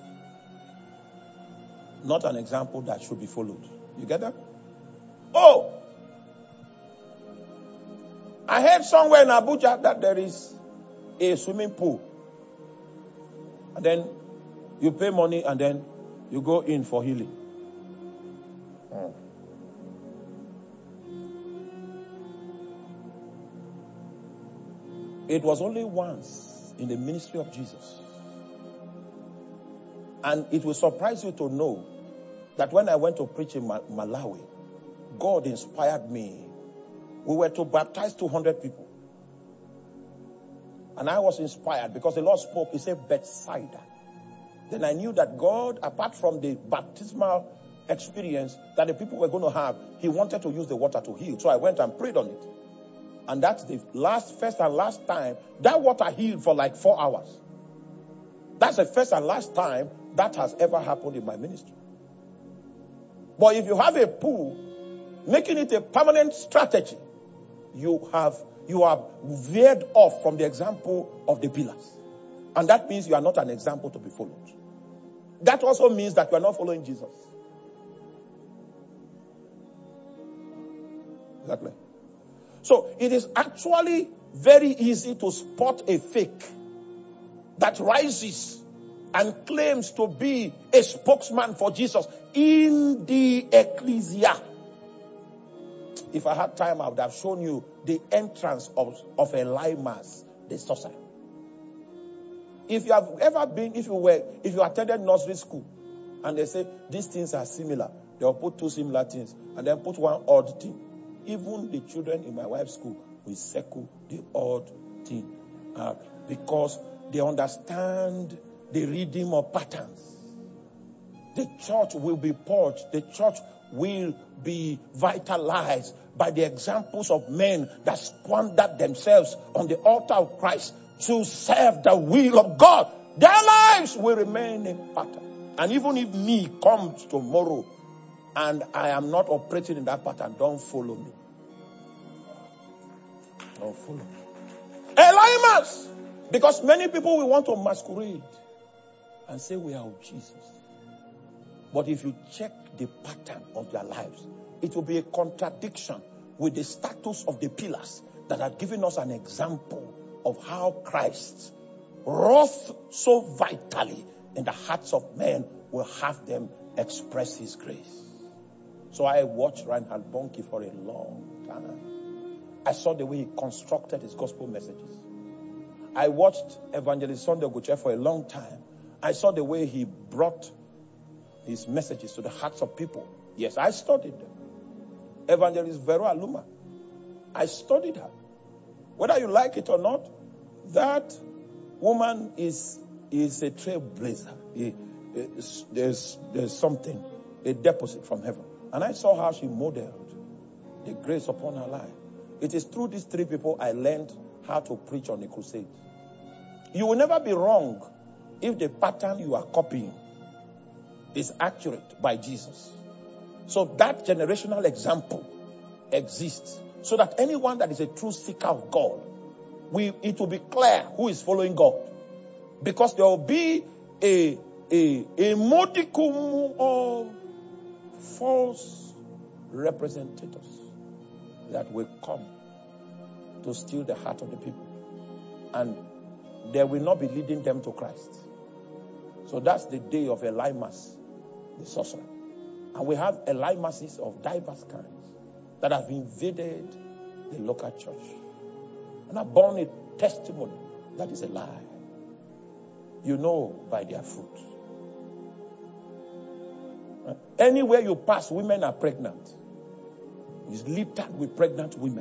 not an example that should be followed. You get that? Oh! I heard somewhere in Abuja that there is a swimming pool. And then you pay money and then you go in for healing. Hmm. It was only once in the ministry of Jesus. And it will surprise you to know that when I went to preach in Malawi, God inspired me. We were to baptize two hundred people. And I was inspired because the Lord spoke. He said, Bethsaida. Then I knew that God, apart from the baptismal experience that the people were going to have, He wanted to use the water to heal. So I went and prayed on it. And that's the last, first and last time. That water healed for like four hours. That's the first and last time that has ever happened in my ministry. But if you have a pool, making it a permanent strategy, you have you are veered off from the example of the pillars. And that means you are not an example to be followed. That also means that you are not following Jesus. Exactly. So it is actually very easy to spot a fake that rises and claims to be a spokesman for Jesus in the ecclesia. If I had time, I would have shown you the entrance of, of Elimas, the sorcerer. If you have ever been, if you were, if you attended nursery school, and they say these things are similar, they'll put two similar things and then put one odd thing. Even the children in my wife's school will circle the odd thing out because they understand the rhythm of patterns. The church will be purged. The church will be vitalized by the examples of men that squandered themselves on the altar of Christ to serve the will of God. Their lives will remain in pattern. And even if me comes tomorrow and I am not operating in that pattern, don't follow me. Don't follow me. Elimas! Because many people will want to masquerade and say we are of Jesus. But if you check the pattern of their lives, it will be a contradiction with the status of the pillars that are giving us an example of how Christ wrought so vitally in the hearts of men will have them express His grace. So I watched Reinhard Bonnke for a long time. I saw the way he constructed his gospel messages. I watched Evangelist Sunday Oguche for a long time. I saw the way he brought his messages to the hearts of people. Yes, I studied them. Evangelist Vero Aluma, I studied her. Whether you like it or not, that woman is is a trailblazer. He, there's there's something, a deposit from heaven. And I saw how she modeled the grace upon her life. It is through these three people I learned how to preach on a crusade. You will never be wrong if the pattern you are copying is accurate by Jesus. So that generational example exists so that anyone that is a true seeker of God, we, it will be clear who is following God. Because there will be a, a, a modicum of false representatives that will come to steal the heart of the people. And they will not be leading them to Christ. So that's the day of Elimas, the sorcerer. And we have Elimases of diverse kinds that have invaded the local church. And have borne a testimony that is a lie. You know by their fruit. Anywhere you pass, women are pregnant. It's littered with pregnant women.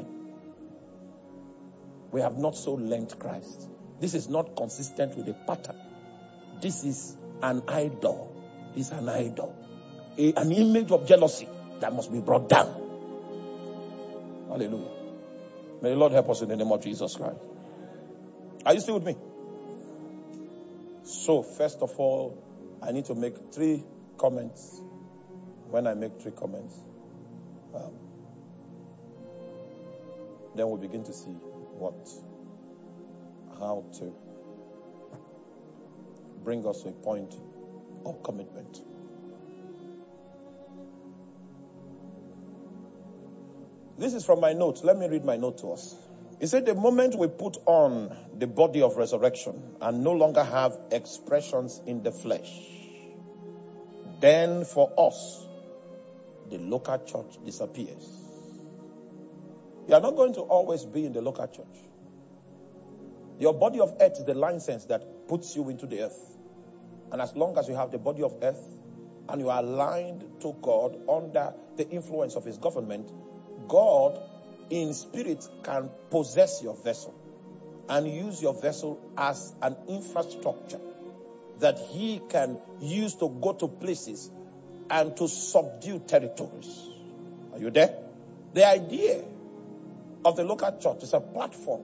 We have not so learned Christ. This is not consistent with the pattern. This is an idol. It's an idol. A, an image of jealousy that must be brought down. Hallelujah. May the Lord help us in the name of Jesus Christ. Are you still with me? So, first of all, I need to make three comments. When I make three comments, um, then we'll begin to see what, how to bring us to a point of commitment. This is from my notes. Let me read my note to us. It said, the moment we put on the body of resurrection and no longer have expressions in the flesh, then for us, the local church disappears. You are not going to always be in the local church. Your body of earth is the license that puts you into the earth. And as long as you have the body of earth and you are aligned to God under the influence of his government, God in spirit can possess your vessel and use your vessel as an infrastructure that he can use to go to places and to subdue territories. Are you there? The idea of the local church is a platform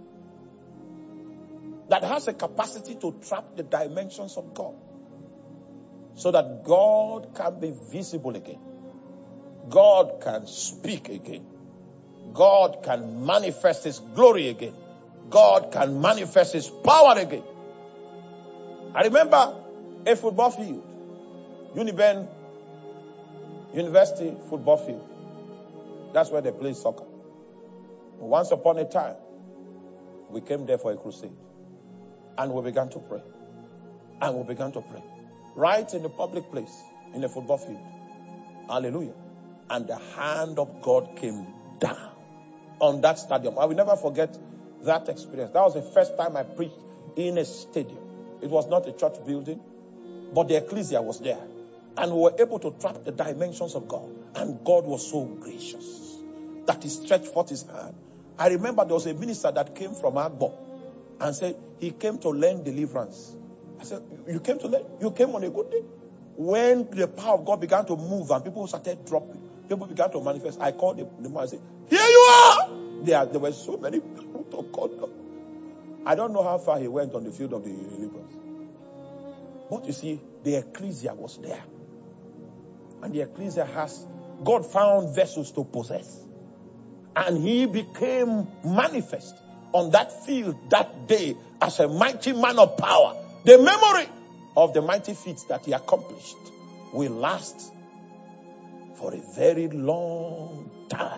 that has a capacity to trap the dimensions of God so that God can be visible again. God can speak again. God can manifest his glory again. God can manifest his power again. I remember a football field, Uniben University football field. That's where they play soccer. Once upon a time, we came there for a crusade. And we began to pray. And we began to pray. Right in the public place, in the football field. Hallelujah. And the hand of God came down on that stadium. I will never forget that experience. That was the first time I preached in a stadium. It was not a church building, but the ecclesia was there. And we were able to trap the dimensions of God. And God was so gracious that he stretched forth his hand. I remember there was a minister that came from Agbo and said he came to learn deliverance. I said, you came to learn? You came on a good day? When the power of God began to move and people started dropping, people began to manifest, I called the, the man and said, here you are! There, there were so many people to call. I don't know how far he went on the field of the deliverance. But you see, the ecclesia was there. And the ecclesia has, God found vessels to possess. And he became manifest on that field that day as a mighty man of power. The memory of the mighty feats that he accomplished will last for a very long time.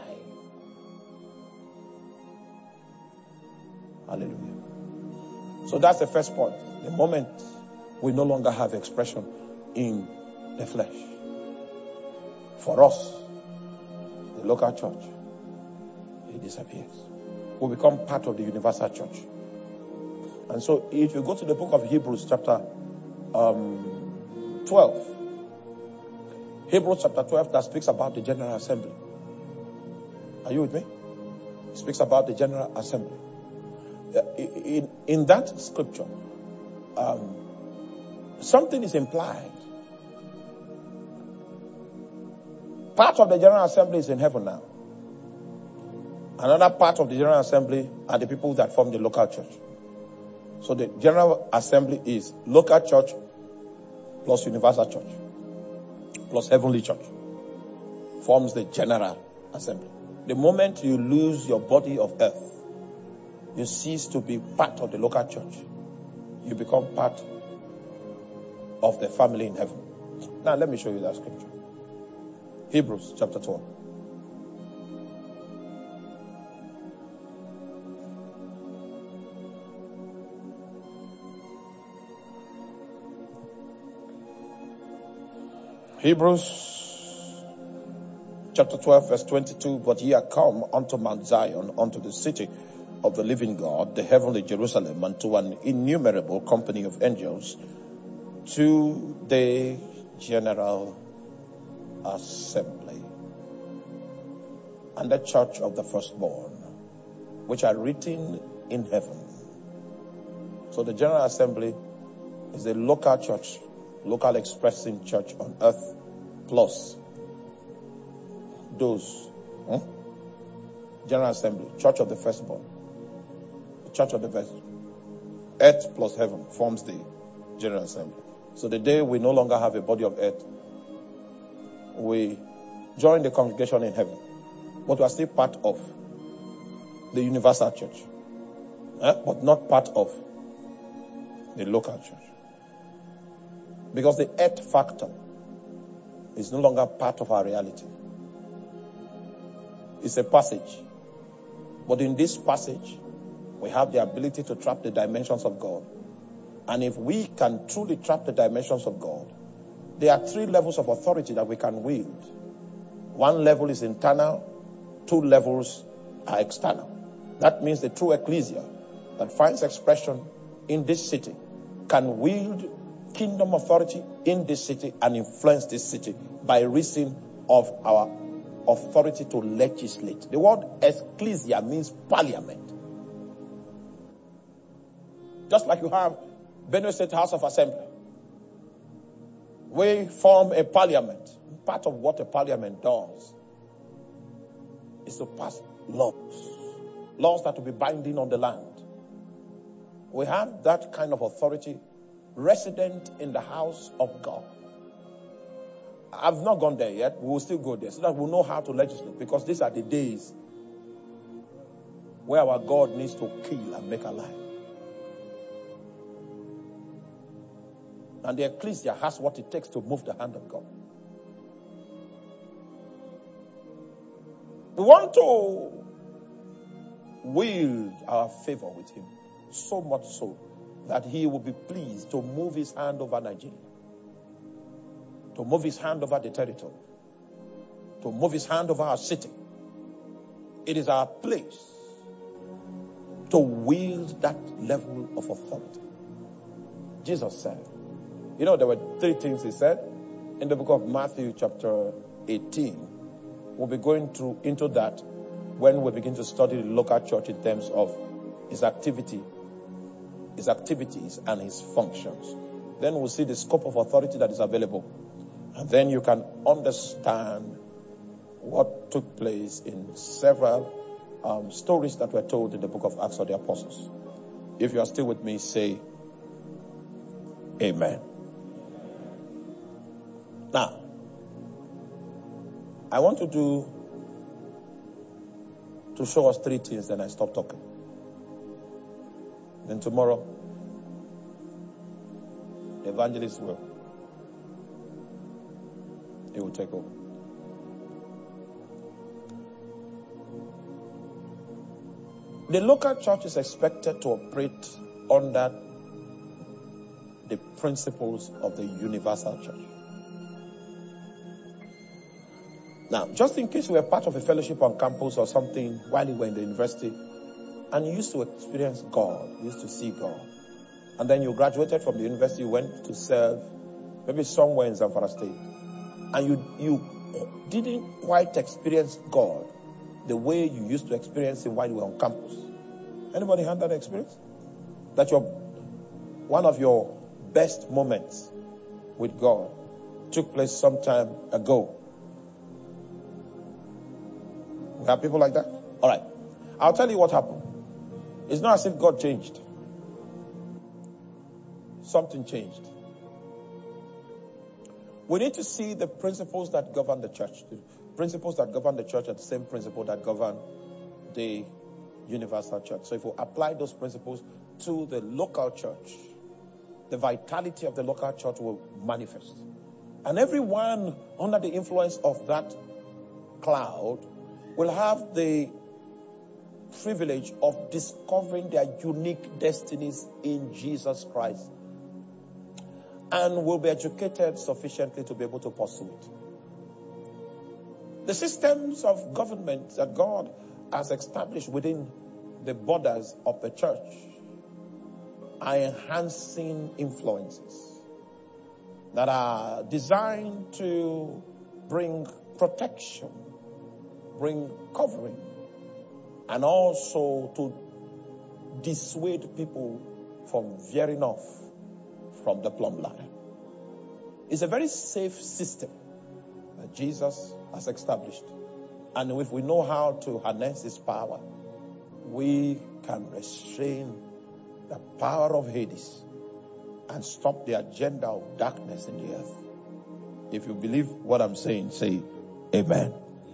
Hallelujah. So that's the first point. The moment we no longer have expression in the flesh. For us, the local church, it disappears. We become part of the universal church. And so if you go to the book of Hebrews chapter um, twelve, Hebrews chapter twelve, that speaks about the General Assembly. Are you with me? It speaks about the General Assembly. In, in that scripture, um, something is implied. Part of the General Assembly is in heaven now. Another part of the General Assembly are the people that form the local church. So the General Assembly is local church plus universal church plus heavenly church forms the General Assembly. The moment you lose your body of earth, you cease to be part of the local church. You become part of the family in heaven. Now let me show you that scripture. Hebrews chapter twelve. Hebrews chapter twelve, verse twenty-two, but ye are come unto Mount Zion, unto the city of the living God, the heavenly Jerusalem, unto an innumerable company of angels, to the general assembly, and the church of the firstborn, which are written in heaven. So the general assembly is a local church, local expressing church on earth, plus those, hmm? General assembly, church of the firstborn, the church of the first, earth plus heaven forms the general assembly. So the day we no longer have a body of earth, we join the congregation in heaven, but we are still part of the universal church, eh? but not part of the local church. Because the earth factor is no longer part of our reality. It's a passage. But in this passage, we have the ability to trap the dimensions of God. And if we can truly trap the dimensions of God, there are three levels of authority that we can wield. One level is internal, two levels are external. That means the true ecclesia that finds expression in this city can wield kingdom authority in this city and influence this city by reason of our authority to legislate. The word ecclesia means parliament. Just like you have Benue State House of Assembly. We form a parliament. Part of what a parliament does is to pass laws. Laws that will be binding on the land. We have that kind of authority resident in the house of God. I've not gone there yet. We will still go there so that we'll know how to legislate, because these are the days where our God needs to kill and make alive. And the ecclesia has what it takes to move the hand of God. We want to wield our favor with him, so much so that he will be pleased to move his hand over Nigeria, to move his hand over the territory, to move his hand over our city. It is our place to wield that level of authority. Jesus said, you know, there were three things he said in the book of Matthew chapter eighteen. We'll be going through into that when we begin to study the local church in terms of his activity, his activities and his functions. Then we'll see the scope of authority that is available. And then you can understand what took place in several um, stories that were told in the book of Acts of the Apostles. If you are still with me, say amen. Now, I want to do, to show us three things, then I stop talking. Then tomorrow, the evangelist will, he will take over. The local church is expected to operate under the principles of the universal church. Now, just in case you were part of a fellowship on campus or something while you were in the university, and you used to experience God, you used to see God, and then you graduated from the university, you went to serve maybe somewhere in Zamfara State, and you you didn't quite experience God the way you used to experience Him while you were on campus. Anybody had that experience? That your one of your best moments with God took place some time ago. We have people like that? All right. I'll tell you what happened. It's not as if God changed. Something changed. We need to see the principles that govern the church. The principles that govern the church are the same principle that govern the universal church. So if we apply those principles to the local church, the vitality of the local church will manifest. And everyone under the influence of that cloud will have the privilege of discovering their unique destinies in Jesus Christ, and will be educated sufficiently to be able to pursue it. The systems of government that God has established within the borders of the church are enhancing influences that are designed to bring protection, bring covering, and also to dissuade people from veering off from the plumb line. It's a very safe system that Jesus has established. And if we know how to harness his power, we can restrain the power of Hades and stop the agenda of darkness in the earth. If you believe what I'm saying, say amen.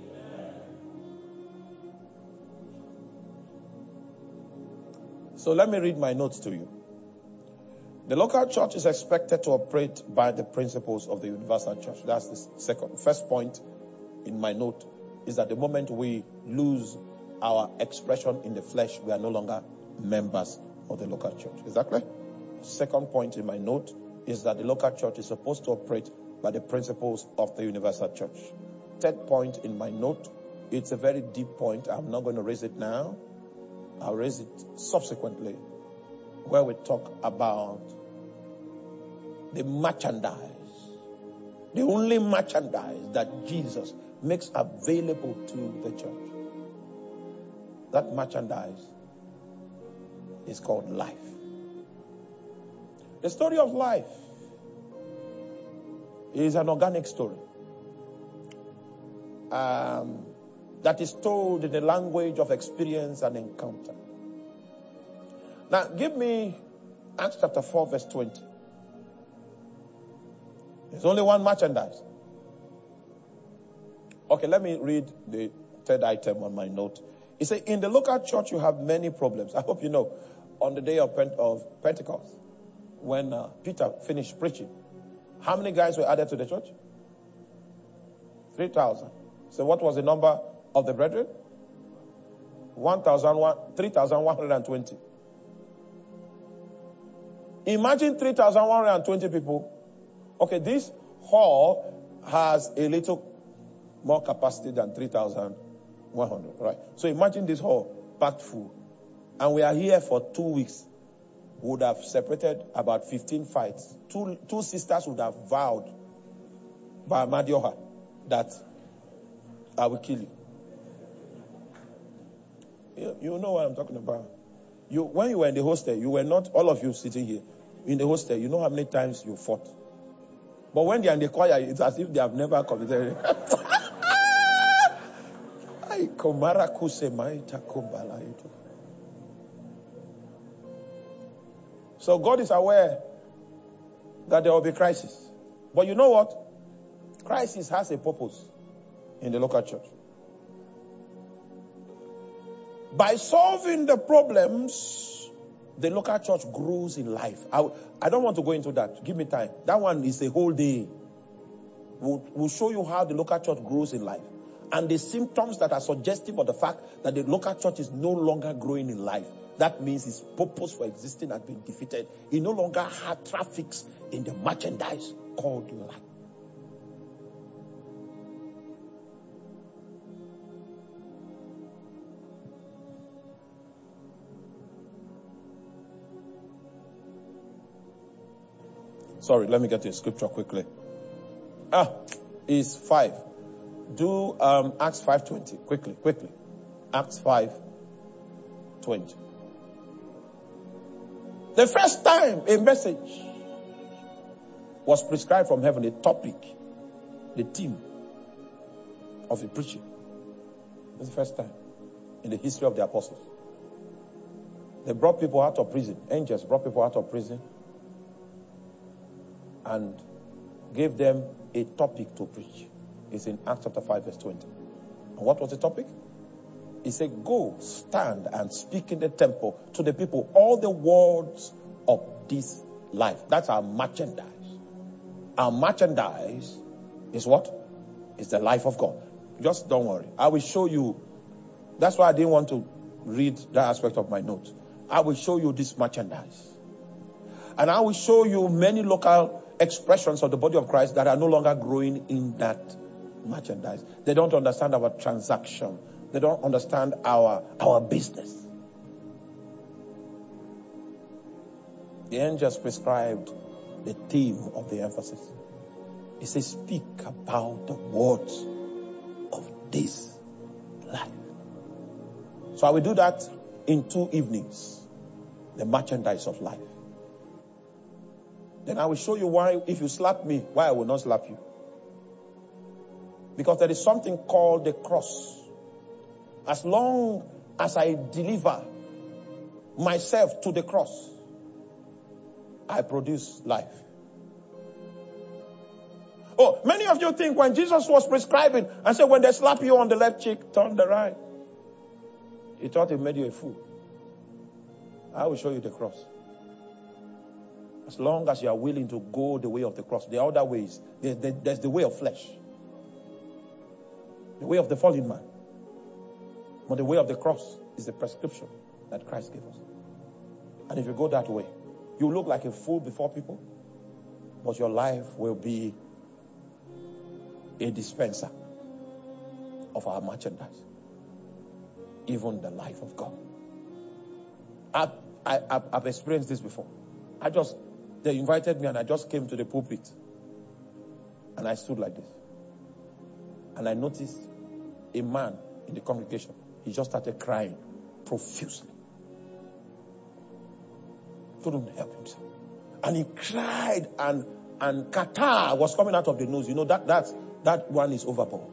So let me read my notes to you. The local church is expected to operate by the principles of the universal church. That's the second. First point in my note is that the moment we lose our expression in the flesh, we are no longer members of the local church. Is that clear? Second point in my note is that the local church is supposed to operate by the principles of the universal church. Third point in my note, it's a very deep point. I'm not going to raise it now. I'll raise it subsequently, where we talk about the merchandise, the only merchandise that Jesus makes available to the church. That merchandise is called life. The story of life is an organic story um, that is told in the language of experience and encounter. Now, give me Acts chapter four, verse twenty. There's only one merchandise. Okay, let me read the third item on my note. It says, in the local church, you have many problems. I hope you know, on the day of, Pent- of Pentecost, when uh, Peter finished preaching, how many guys were added to the church? three thousand. So what was the number of the brethren? three thousand one hundred twenty. Imagine three thousand one hundred twenty people. Okay, this hall has a little more capacity than three thousand one hundred, right? So imagine this hall packed full. And we are here for two weeks. We would have separated about fifteen fights. Two, two sisters would have vowed by Amadioha that I will kill you. you. You know what I'm talking about. You, when you were in the hostel, you were not, all of you sitting here, in the hostel, you know how many times you fought. But when they are in the choir, it's as if they have never committed. So God is aware that there will be crisis. But you know what? Crisis has a purpose in the local church. By solving the problems, the local church grows in life. I, I don't want to go into that. Give me time. That one is a whole day. We'll, we'll show you how the local church grows in life. And the symptoms that are suggestive of the fact that the local church is no longer growing in life. That means its purpose for existing has been defeated. It no longer had traffics in the merchandise called life. Sorry, let me get to a scripture quickly. Ah, is five. Do um, Acts five twenty. Quickly, quickly. Acts five twenty. The first time a message was prescribed from heaven, a topic, the theme of the preaching. It's the first time in the history of the apostles. They brought people out of prison. Angels brought people out of prison and gave them a topic to preach. It's in Acts chapter five, verse twenty. And what was the topic? He said, go, stand, and speak in the temple to the people all the words of this life. That's our merchandise. Our merchandise is what? It's the life of God. Just don't worry. I will show you. That's why I didn't want to read that aspect of my notes. I will show you this merchandise. And I will show you many local expressions of the body of Christ that are no longer growing in that Merchandise. They don't understand our transaction. They don't understand our, our business. The angels prescribed the theme of the emphasis. It says, speak about the words of this life. So I will do that in two evenings. The merchandise of life. Then I will show you why, if you slap me, why I will not slap you. Because there is something called the cross. As long as I deliver myself to the cross, I produce life. Oh, many of you think when Jesus was prescribing and said, when they slap you on the left cheek, turn the right. He thought he made you a fool. I will show you the cross. As long as you are willing to go the way of the cross. The other ways, there's the, there's the way of flesh. The way of the fallen man. But the way of the cross is the prescription that Christ gave us. And if you go that way, you look like a fool before people, but your life will be a dispenser of our merchandise. Even the life of God. I've, I, I've, I've experienced this before. I just, they invited me and I just came to the pulpit. And I stood like this. And I noticed a man in the congregation. He just started crying profusely. Couldn't help himself. And he cried and, and catarrh was coming out of the nose. You know, that, that, that one is overboard.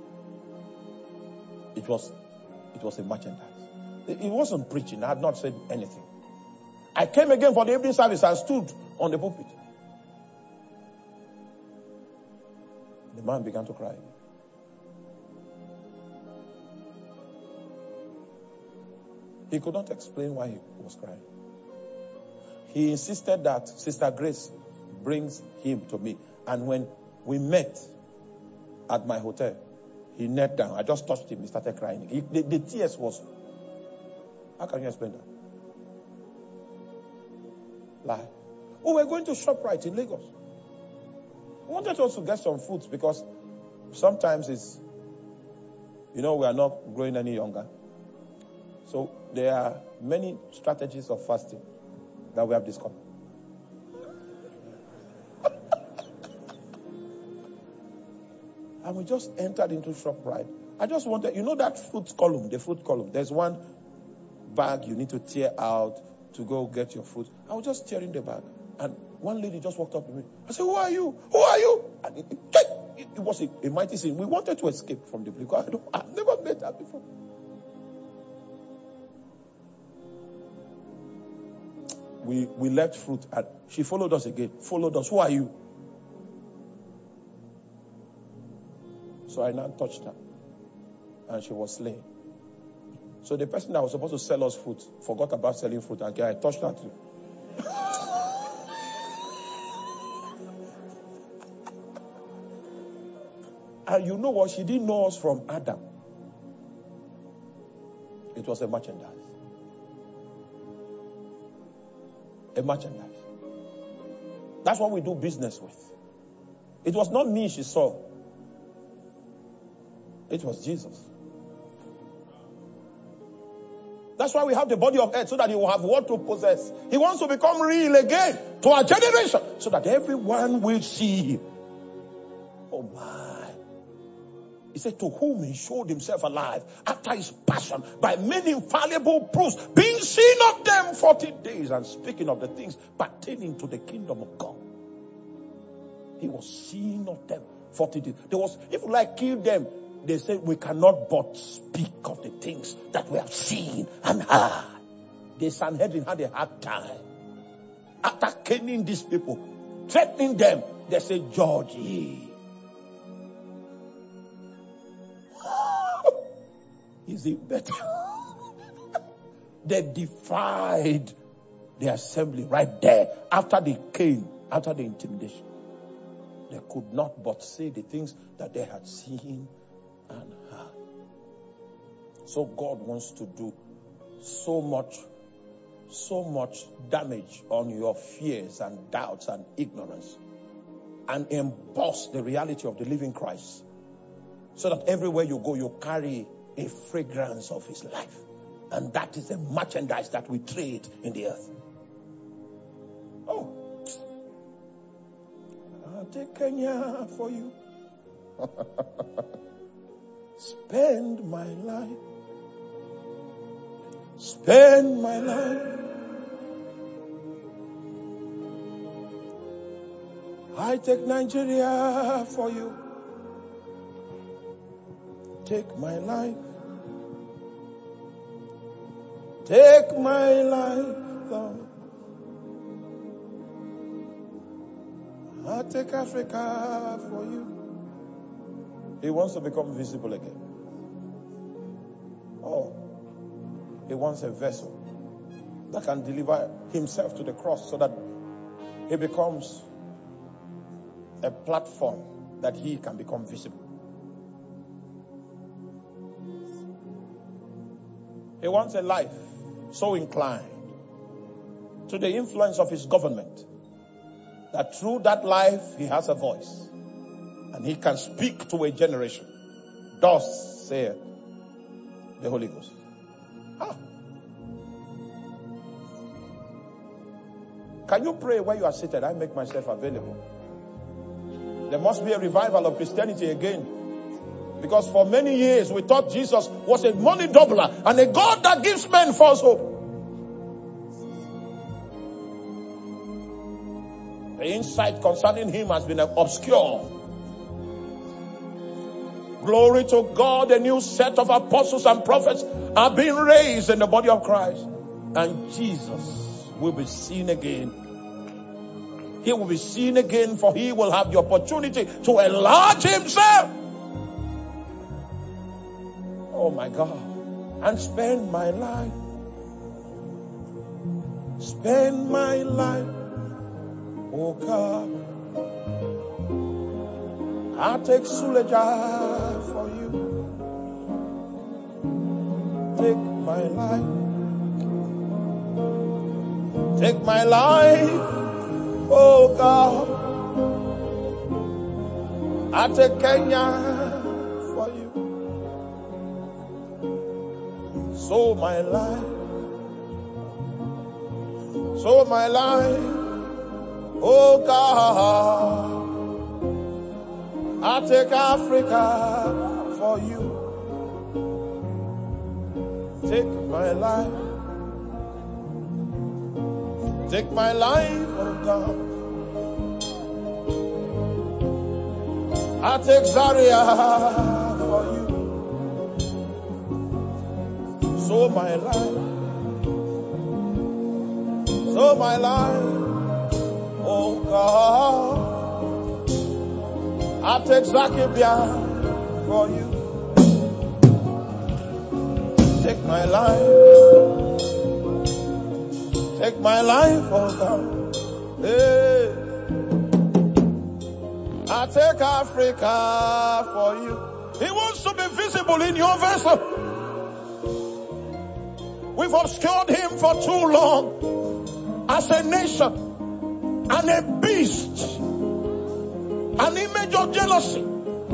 It was, it was a merchandise. It, it wasn't preaching. I had not said anything. I came again for the evening service and stood on the pulpit. The man began to cry. He could not explain why he was crying. He insisted that Sister Grace brings him to me. And when we met at my hotel, he knelt down. I just touched him. He started crying. He, the, the tears was... How can you explain that? Lie. Oh, we're going to ShopRite in Lagos. We wanted us to get some foods because sometimes it's, you know, we are not growing any younger. So there are many strategies of fasting that we have discovered. And we just entered into ShopRite. I just wanted, you know that fruit column, the fruit column. There's one bag you need to tear out to go get your fruit. I was just tearing the bag. And one lady just walked up to me. I said, who are you? Who are you? And it, it, it was a, a mighty scene. We wanted to escape from the place. I don't, I've never met her before. We, we left fruit and she followed us again. Followed us. Who are you? So I now touched her. And she was slain. So the person that was supposed to sell us fruit forgot about selling fruit. And I touched her too. And you know what? She didn't know us from Adam. It was a merchandise. A merchandise. That's what we do business with. It was not me she saw. It was Jesus. That's why we have the body of earth, so that he will have what to possess. He wants to become real again to our generation, so that everyone will see him. Oh my. He said, to whom he showed himself alive after his passion by many infallible proofs, being seen of them forty days and speaking of the things pertaining to the kingdom of God. He was seen of them forty days. There was, if you like, kill them. They said, we cannot but speak of the things that we have seen and heard. The Sanhedrin had a hard time. After caning these people, threatening them, they said, judge ye. Is it better? They defied the assembly right there after they came, after the intimidation. They could not but say the things that they had seen and heard. So God wants to do so much, so much damage on your fears and doubts and ignorance, and emboss the reality of the living Christ So that everywhere you go, you carry a fragrance of his life. And that is the merchandise that we trade in the earth. Oh. I'll take Kenya for you. Spend my life. Spend my life. I take Nigeria for you. Take my life. Take my life, Lord. I'll take Africa for you. He wants to become visible again. Oh, he wants a vessel that can deliver himself to the cross so that he becomes a platform that he can become visible. He wants a life so inclined to the influence of his government that through that life he has a voice and he can speak to a generation. Thus saith the Holy Ghost. Ah. Can you pray where you are seated? I make myself available. There must be a revival of Christianity again. Because for many years we thought Jesus was a money doubler and a God that gives men false hope. The insight concerning him has been obscure. Glory to God, a new set of apostles and prophets are being raised in the body of Christ. And Jesus will be seen again. He will be seen again, for he will have the opportunity to enlarge himself. Oh my God. And spend my life. Spend my life. Oh God. I'll take Suleja for you. Take my life. Take my life. Oh God. I'll take Kenya for you. So my life, so my life, oh God, I'll take Africa for you. Take my life, take my life, oh God. I'll take Zaria for you. So my life, so my life, oh God, I'll take Zakibia for you. Take my life, take my life, oh God. Hey. I'll take Africa for you. He wants to be visible in your vessel. We've obscured him for too long as a nation and a beast, an image of jealousy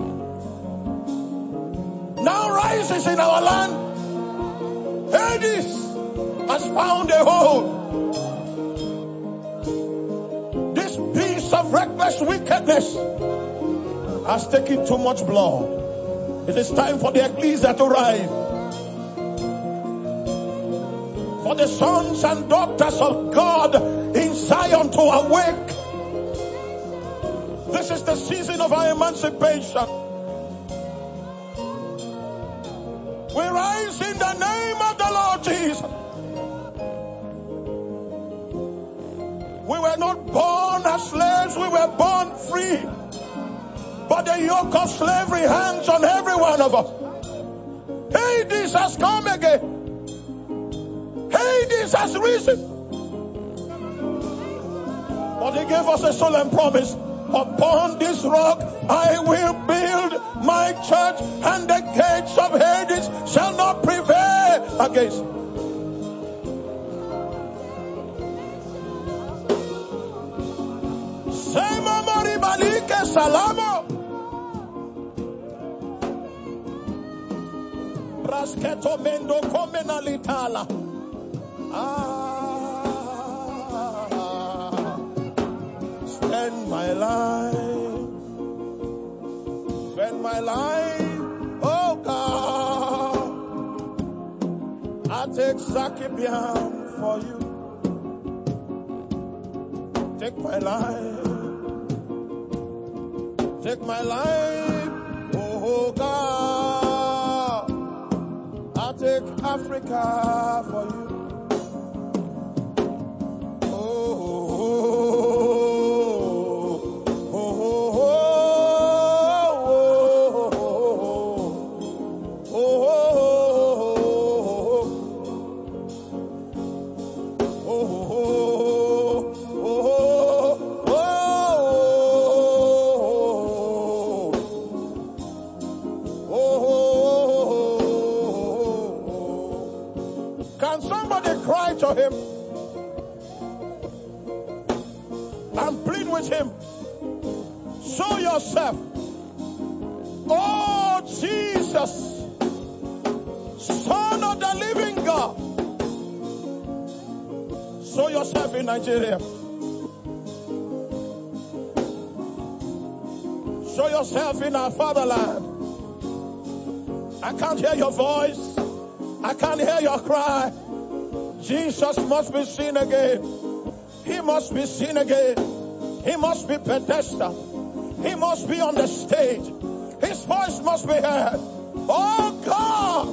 now rises in our land. Hades has found a hold. This beast of reckless wickedness has taken too much blood. It is time for the ecclesia to rise. For the sons and daughters of God in Zion to awake. This is the season of our emancipation. We rise in the name of the Lord Jesus. We were not born as slaves, we were born free. But the yoke of slavery hangs on every one of us. Hades has come again. Hades has risen. But he gave us a solemn promise. Upon this rock I will build my church, and the gates of Hades shall not prevail against. Rasketo mendo comenalitala. Ah, spend my life, spend my life, oh God. I take Zakibiam for you. Take my life, take my life, oh God. I take Africa for you. Can somebody cry to him and plead with him? Show yourself. Oh Jesus, Son of the living God. Show yourself in Nigeria. Show yourself in our fatherland. I can't hear your voice. I can't hear your cry. Jesus must be seen again. He must be seen again. He must be pedestal. He must be on the stage. His voice must be heard. Oh God!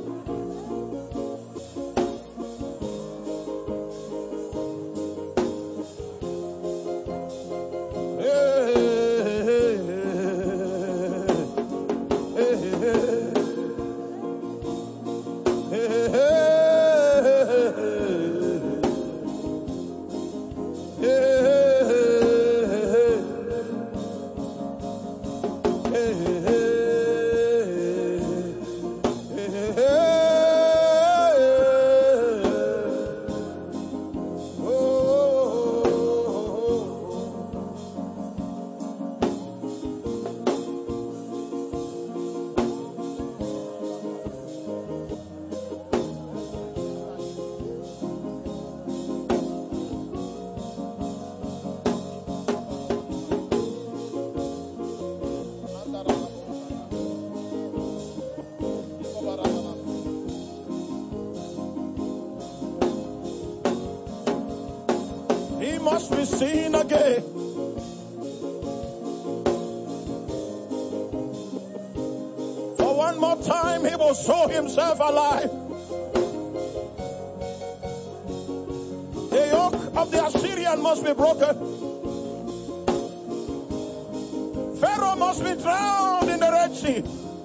He must be seen again. For one more time, he will show himself alive. The yoke of the Assyrian must be broken. Pharaoh must be drowned in the Red Sea.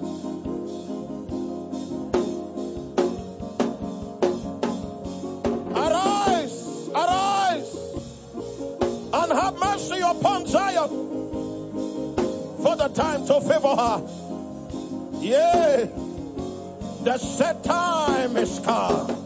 Arise, arise, and have mercy upon Zion, for the time to favor her. Yea, the set time is come.